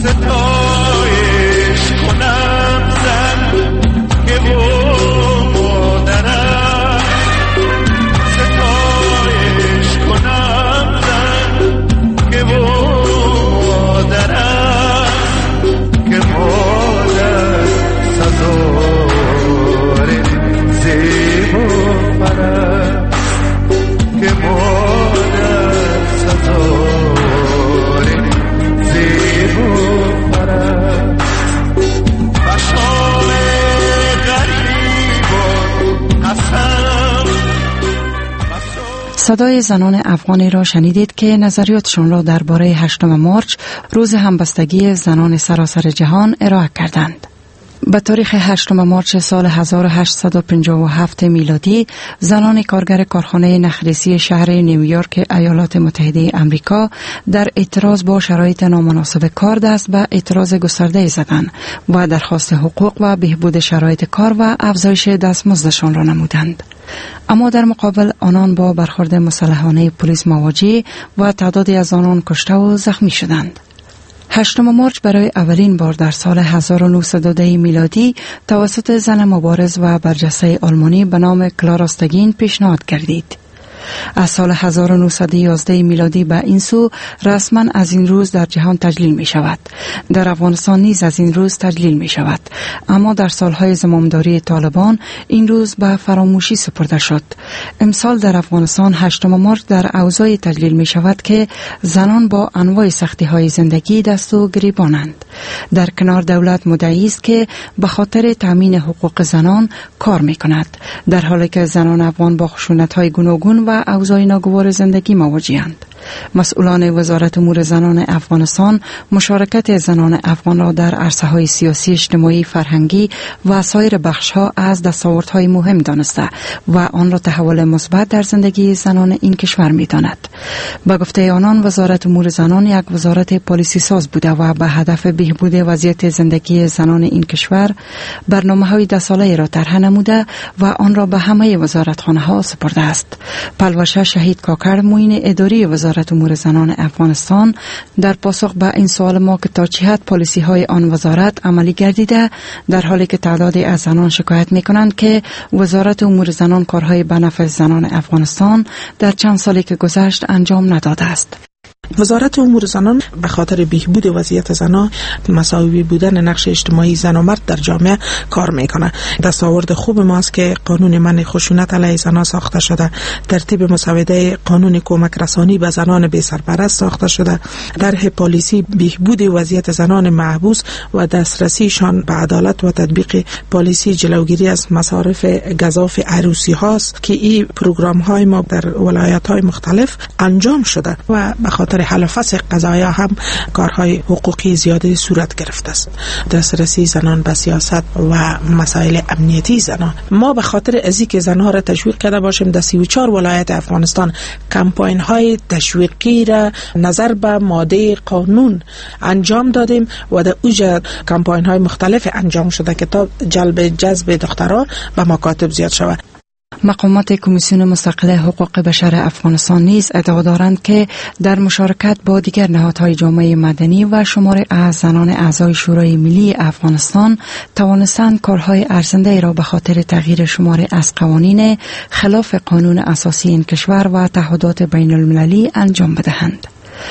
ستایش کنم زن که مادرم، ستایش کنم زن که مادرم، که مادر سزار زیبا پرم، که مادر سزار زیبا پرم. بشام غریبان قسم. صدای زنان افغانی را شنیدید که نظریاتشان را درباره 8 مارچ روز همبستگی زنان سراسر جهان ارائه کردند. به تاریخ 8 مارچ سال 1857 میلادی زنان کارگر کارخانه نخریسی شهر نیویورک ایالات متحده آمریکا در اعتراض با شرایط نامناسب کار دست به اعتراض گسترده زدند و درخواست حقوق و بهبود شرایط کار و افزایش دستمزدشان را نمودند. اما در مقابل آنان با برخورد مسلحانه پلیس مواجه و تعدادی از آنان کشته و زخمی شدند. 8 مارچ برای اولین بار در سال 1910 میلادی توسط زن مبارز و برجسته آلمانی به نام کلارا استگین پیشنهاد گردید. از سال 1911 میلادی به این سو رسما از این روز در جهان تجلیل می شود. در افغانستان نیز از این روز تجلیل می شود، اما در سالهای زمامداری طالبان این روز به فراموشی سپرده شد. امسال در افغانستان 8 مارچ در اوضاع تجلیل می شود که زنان با انواع سختی های زندگی دست و گریبانند. در کنار دولت مدعی است که به خاطر تامین حقوق زنان کار می کند، در حالی که زنان افغان با خشونت های گوناگون و اوضاع ناگوار زندگی مواجه‌اند. مسئولان وزارت امور زنان افغانستان مشارکت زنان افغان را در عرصه‌های سیاسی، اجتماعی، فرهنگی و سایر بخش‌ها از دستاوردهای مهم دانسته و آن را تحول مثبت در زندگی زنان این کشور می‌داند. به گفته آنان وزارت امور زنان یک وزارت پالیسی ساز بوده و به هدف بهبود وضعیت زندگی زنان این کشور برنامه‌های 10 ساله را طرح نموده و آن را به همه وزارتخانه‌ها سپرده است. پلوشه شهید کاکر، معین اداری وزارت امور زنان افغانستان، در پاسخ به این سوال ما که تا چه حد پالیسی های آن وزارت عملی گردیده، در حالی که تعدادی از زنان شکایت می کنند که وزارت امور زنان کارهای به نفع زنان افغانستان در چند سالی که گذشت انجام نداده است. وزارت امور زنان به خاطر بهبود وضعیت زنان، مساوی بودن نقش اجتماعی زن و مرد در جامعه کار میکنه. دستاورد خوب ماست که قانون منع خشونت علیه زنان ساخته شده، ترتیب مسوده قانون کمک رسانی به زنان بی سرپرست ساخته شده، طرح پالیسی بهبود وضعیت زنان محبوس و دسترسیشان به عدالت و تطبیق پالیسی جلوگیری از مصارف گزاف عروسی هاست که این پروگرام های ما در ولایت های مختلف انجام شده و به خاطر حل و فصل قضایا هم کارهای حقوقی زیاده صورت گرفته است. دسترسی زنان به سیاست و مسائل امنیتی زنان، ما به خاطر ازی که زنها را تشویق کرده باشیم در 34 ولایت افغانستان کمپاین های تشویقی را نظر به ماده قانون انجام دادیم و در اوج کمپاین های مختلف انجام شده که تا جذب دخترها به مکاتب زیاد شود. مقامات کمیسیون مستقل حقوق بشر افغانستان نیز ادعا دارند که در مشارکت با دیگر نهادهای جامعه مدنی و شمار از زنان اعضای شورای ملی افغانستان توانستند کارهای ارزنده را به خاطر تغییر شمار از قوانین خلاف قانون اساسی این کشور و تعهدات بین المللی انجام بدهند.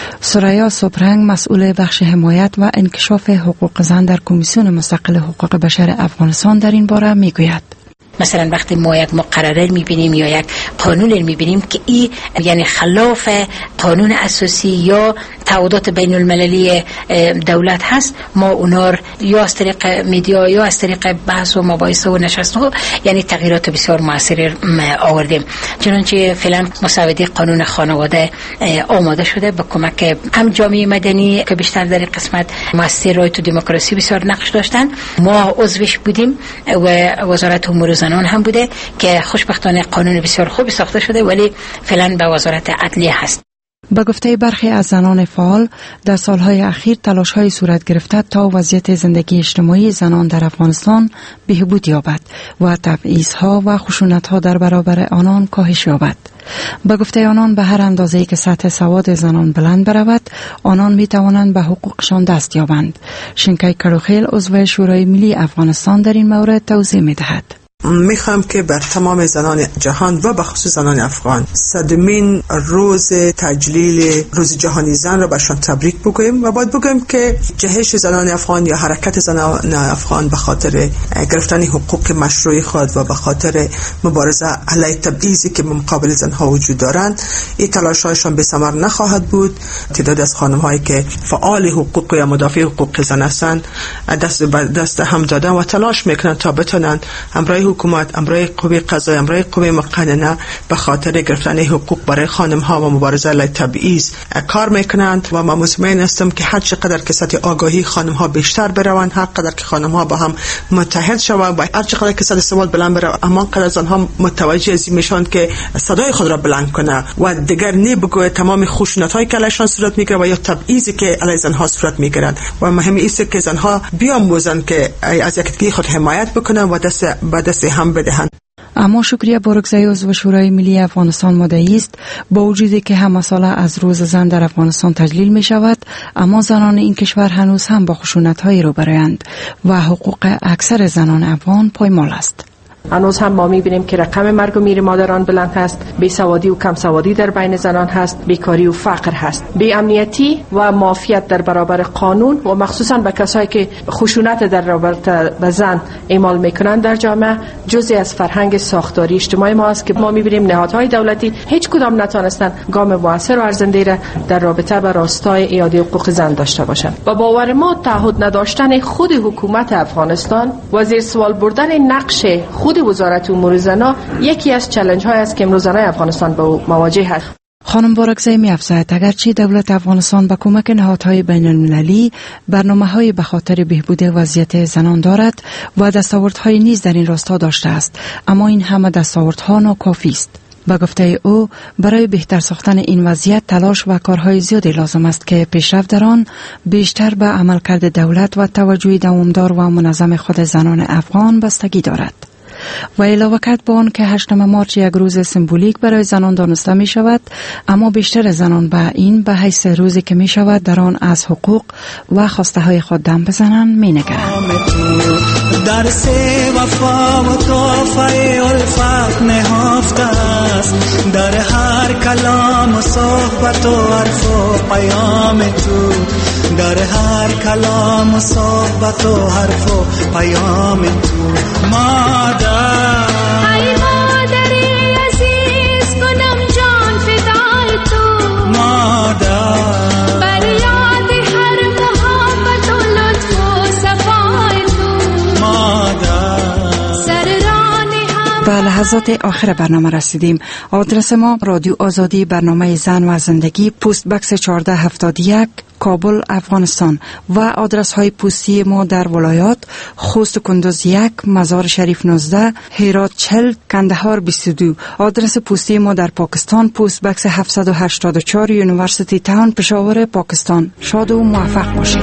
سریا سپرنگ، مسئول بخش حمایت و انکشاف حقوق زن در کمیسیون مستقل حقوق بشر افغانستان در این باره میگوید: مثلا وقتی ما یک مقرره میبینیم یا یک قانون میبینیم که این یعنی خلاف قانون اساسی یا تعهدات بین المللی دولت هست، ما اونا یا از طریق میدیا یا از طریق بحث و مباحث و نشست ها یعنی تغییرات بسیار موثر آوردیم. چنانچه فعلا مسوده قانون خانواده آماده شده به کمک هم جامعه مدنی که بیشتر در قسمت موثر رایت و دموکراسی بسیار نقش داشتن. ما عضوش بودیم و وزارت امور زنان هم بوده که خوشبختانه قانون بسیار خوبی ساخته شده ولی فعلا به وزارت عدلیه هست. به گفته برخی از زنان فعال، در سالهای اخیر تلاش‌های صورت گرفته تا وضعیت زندگی اجتماعی زنان در افغانستان بهبود یابد و تبعیض‌ها و خشونت‌ها در برابر آنان کاهش یابد. به گفته آنان به هر اندازه‌ای که سطح سواد زنان بلند برود، آنان می‌توانند به حقوقشان دست یابند. شنکای کروخیل، عضو شورای ملی افغانستان، در این مورد توضیح می‌دهد. میخوام که بر تمام زنان جهان و به خصوص زنان افغان 100مین روز تجلیل روز جهانی زن را برشان تبریک بگویم و باید بگویم که جهش زنان افغان یا حرکت زنان افغان به خاطر گرفتن حقوق مشروع خود و به خاطر مبارزه علیه تبعیضی که مقابل زنها وجود دارند، این تلاش‌هایشان به ثمر نخواهد بود. تعداد از خانم‌هایی که فعال حقوق یا مدافع حقوق زن هستند دست هم دادن و تلاش میکنند تا بتونن همراه حکومت، امرای قوه قضاییه، امرای قوه مقننه به خاطر گرفتن حقوق برای خانم‌ها و مبارزه علیه تبعیض کار میکنند و من مطمئن هستم که هر چقدر که سطح آگاهی خانم‌ها بیشتر بروند، هر قدر که خانم‌ها با هم متحد شوند و هر چقدر که سطح سواد بلند بره، اما قدر زنها متوجه از این میشن که صدای خود را بلند کنه و دیگر نبگوید تمام خشونت‌هایی که علیشان صورت میگیره و یا تبعیضی که علیه زنها صورت میگیرد. و مهم است که زنها بیاموزند که از یکدیگر خود حمایت بکنن و دست هم بدهند. اما شکریه بارکزی، عضو شورای ملی افغانستان، مدعی است با وجودی که همه ساله از روز زن در افغانستان تجلیل می شود، اما زنان این کشور هنوز هم با خشونت‌هایی روبرویند و حقوق اکثر زنان افغان پایمال است. هنوز هم ما می‌بینیم که رقم مرگ و میر مادران بلند هست، بیسوادی و کم سوادی در بین زنان هست، بیکاری و فقر هست، بی امنیتی و معافیت در برابر قانون و مخصوصا به کسایی که خشونت در رابطه با زن اعمال میکنند در جامعه جزئی از فرهنگ ساختاری اجتماعی ما است که ما می‌بینیم نهادهای دولتی هیچ کدام نتوانستند گام مؤثر و ارزنده را در رابطه با راستای اعاده حقوق زن داشته باشند. با باور ما تعهد نداشتن خود حکومت افغانستان و زیر سوال بردن نقش خود وزارت امور زنان یکی از چالش های است که امروز زنان افغانستان با مواجه هست. خانم بارکزی می افزاید اگرچه دولت افغانستان با کمک نهادهای بین المللی برنامه‌های به خاطر بهبود وضعیت زنان دارد و دستاوردهای نیز در این راستا داشته است، اما این همه دستاوردها ناکافی است. با گفته او برای بهتر ساختن این وضعیت تلاش و کارهای زیادی لازم است که پیشرفت در آن بیشتر به عملکرد دولت و توجه دوامدار و منظم خود زنان افغان بستگی دارد. و علاوه کرد با آن که 8 مارچ یک روز سمبولیک برای زنان دانسته می شود، اما بیشتر زنان به این به حیث روزی که می شود در آن از حقوق و خواسته های خود دم بزنند می نگرند. درس وفا و تحفه الفت نهفته است در هر کلام و صحبت و حرف و پیام تو، در هر کلام و صحبت و حرف و پیام تو. مادر ای مادری عزیز کنم جان فدای تو، مادر بر یاد هر محبت و لطف و صفای تو، مادر سر رانی هم. به لحظات آخر برنامه رسیدیم. آدرس ما رادیو آزادی، برنامه زن و زندگی، پست بکس 1471 کابل افغانستان و آدرس های پستی ما در ولایات: خوست کندوز 1، مزار شریف 19، هرات 40، کندهار 22. آدرس پستی ما در پاکستان: پست بکس 784 یونیورسیتی تاون، پشاور پاکستان. شاد و موفق باشید.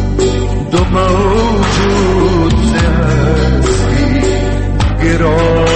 دو موجود هستی گران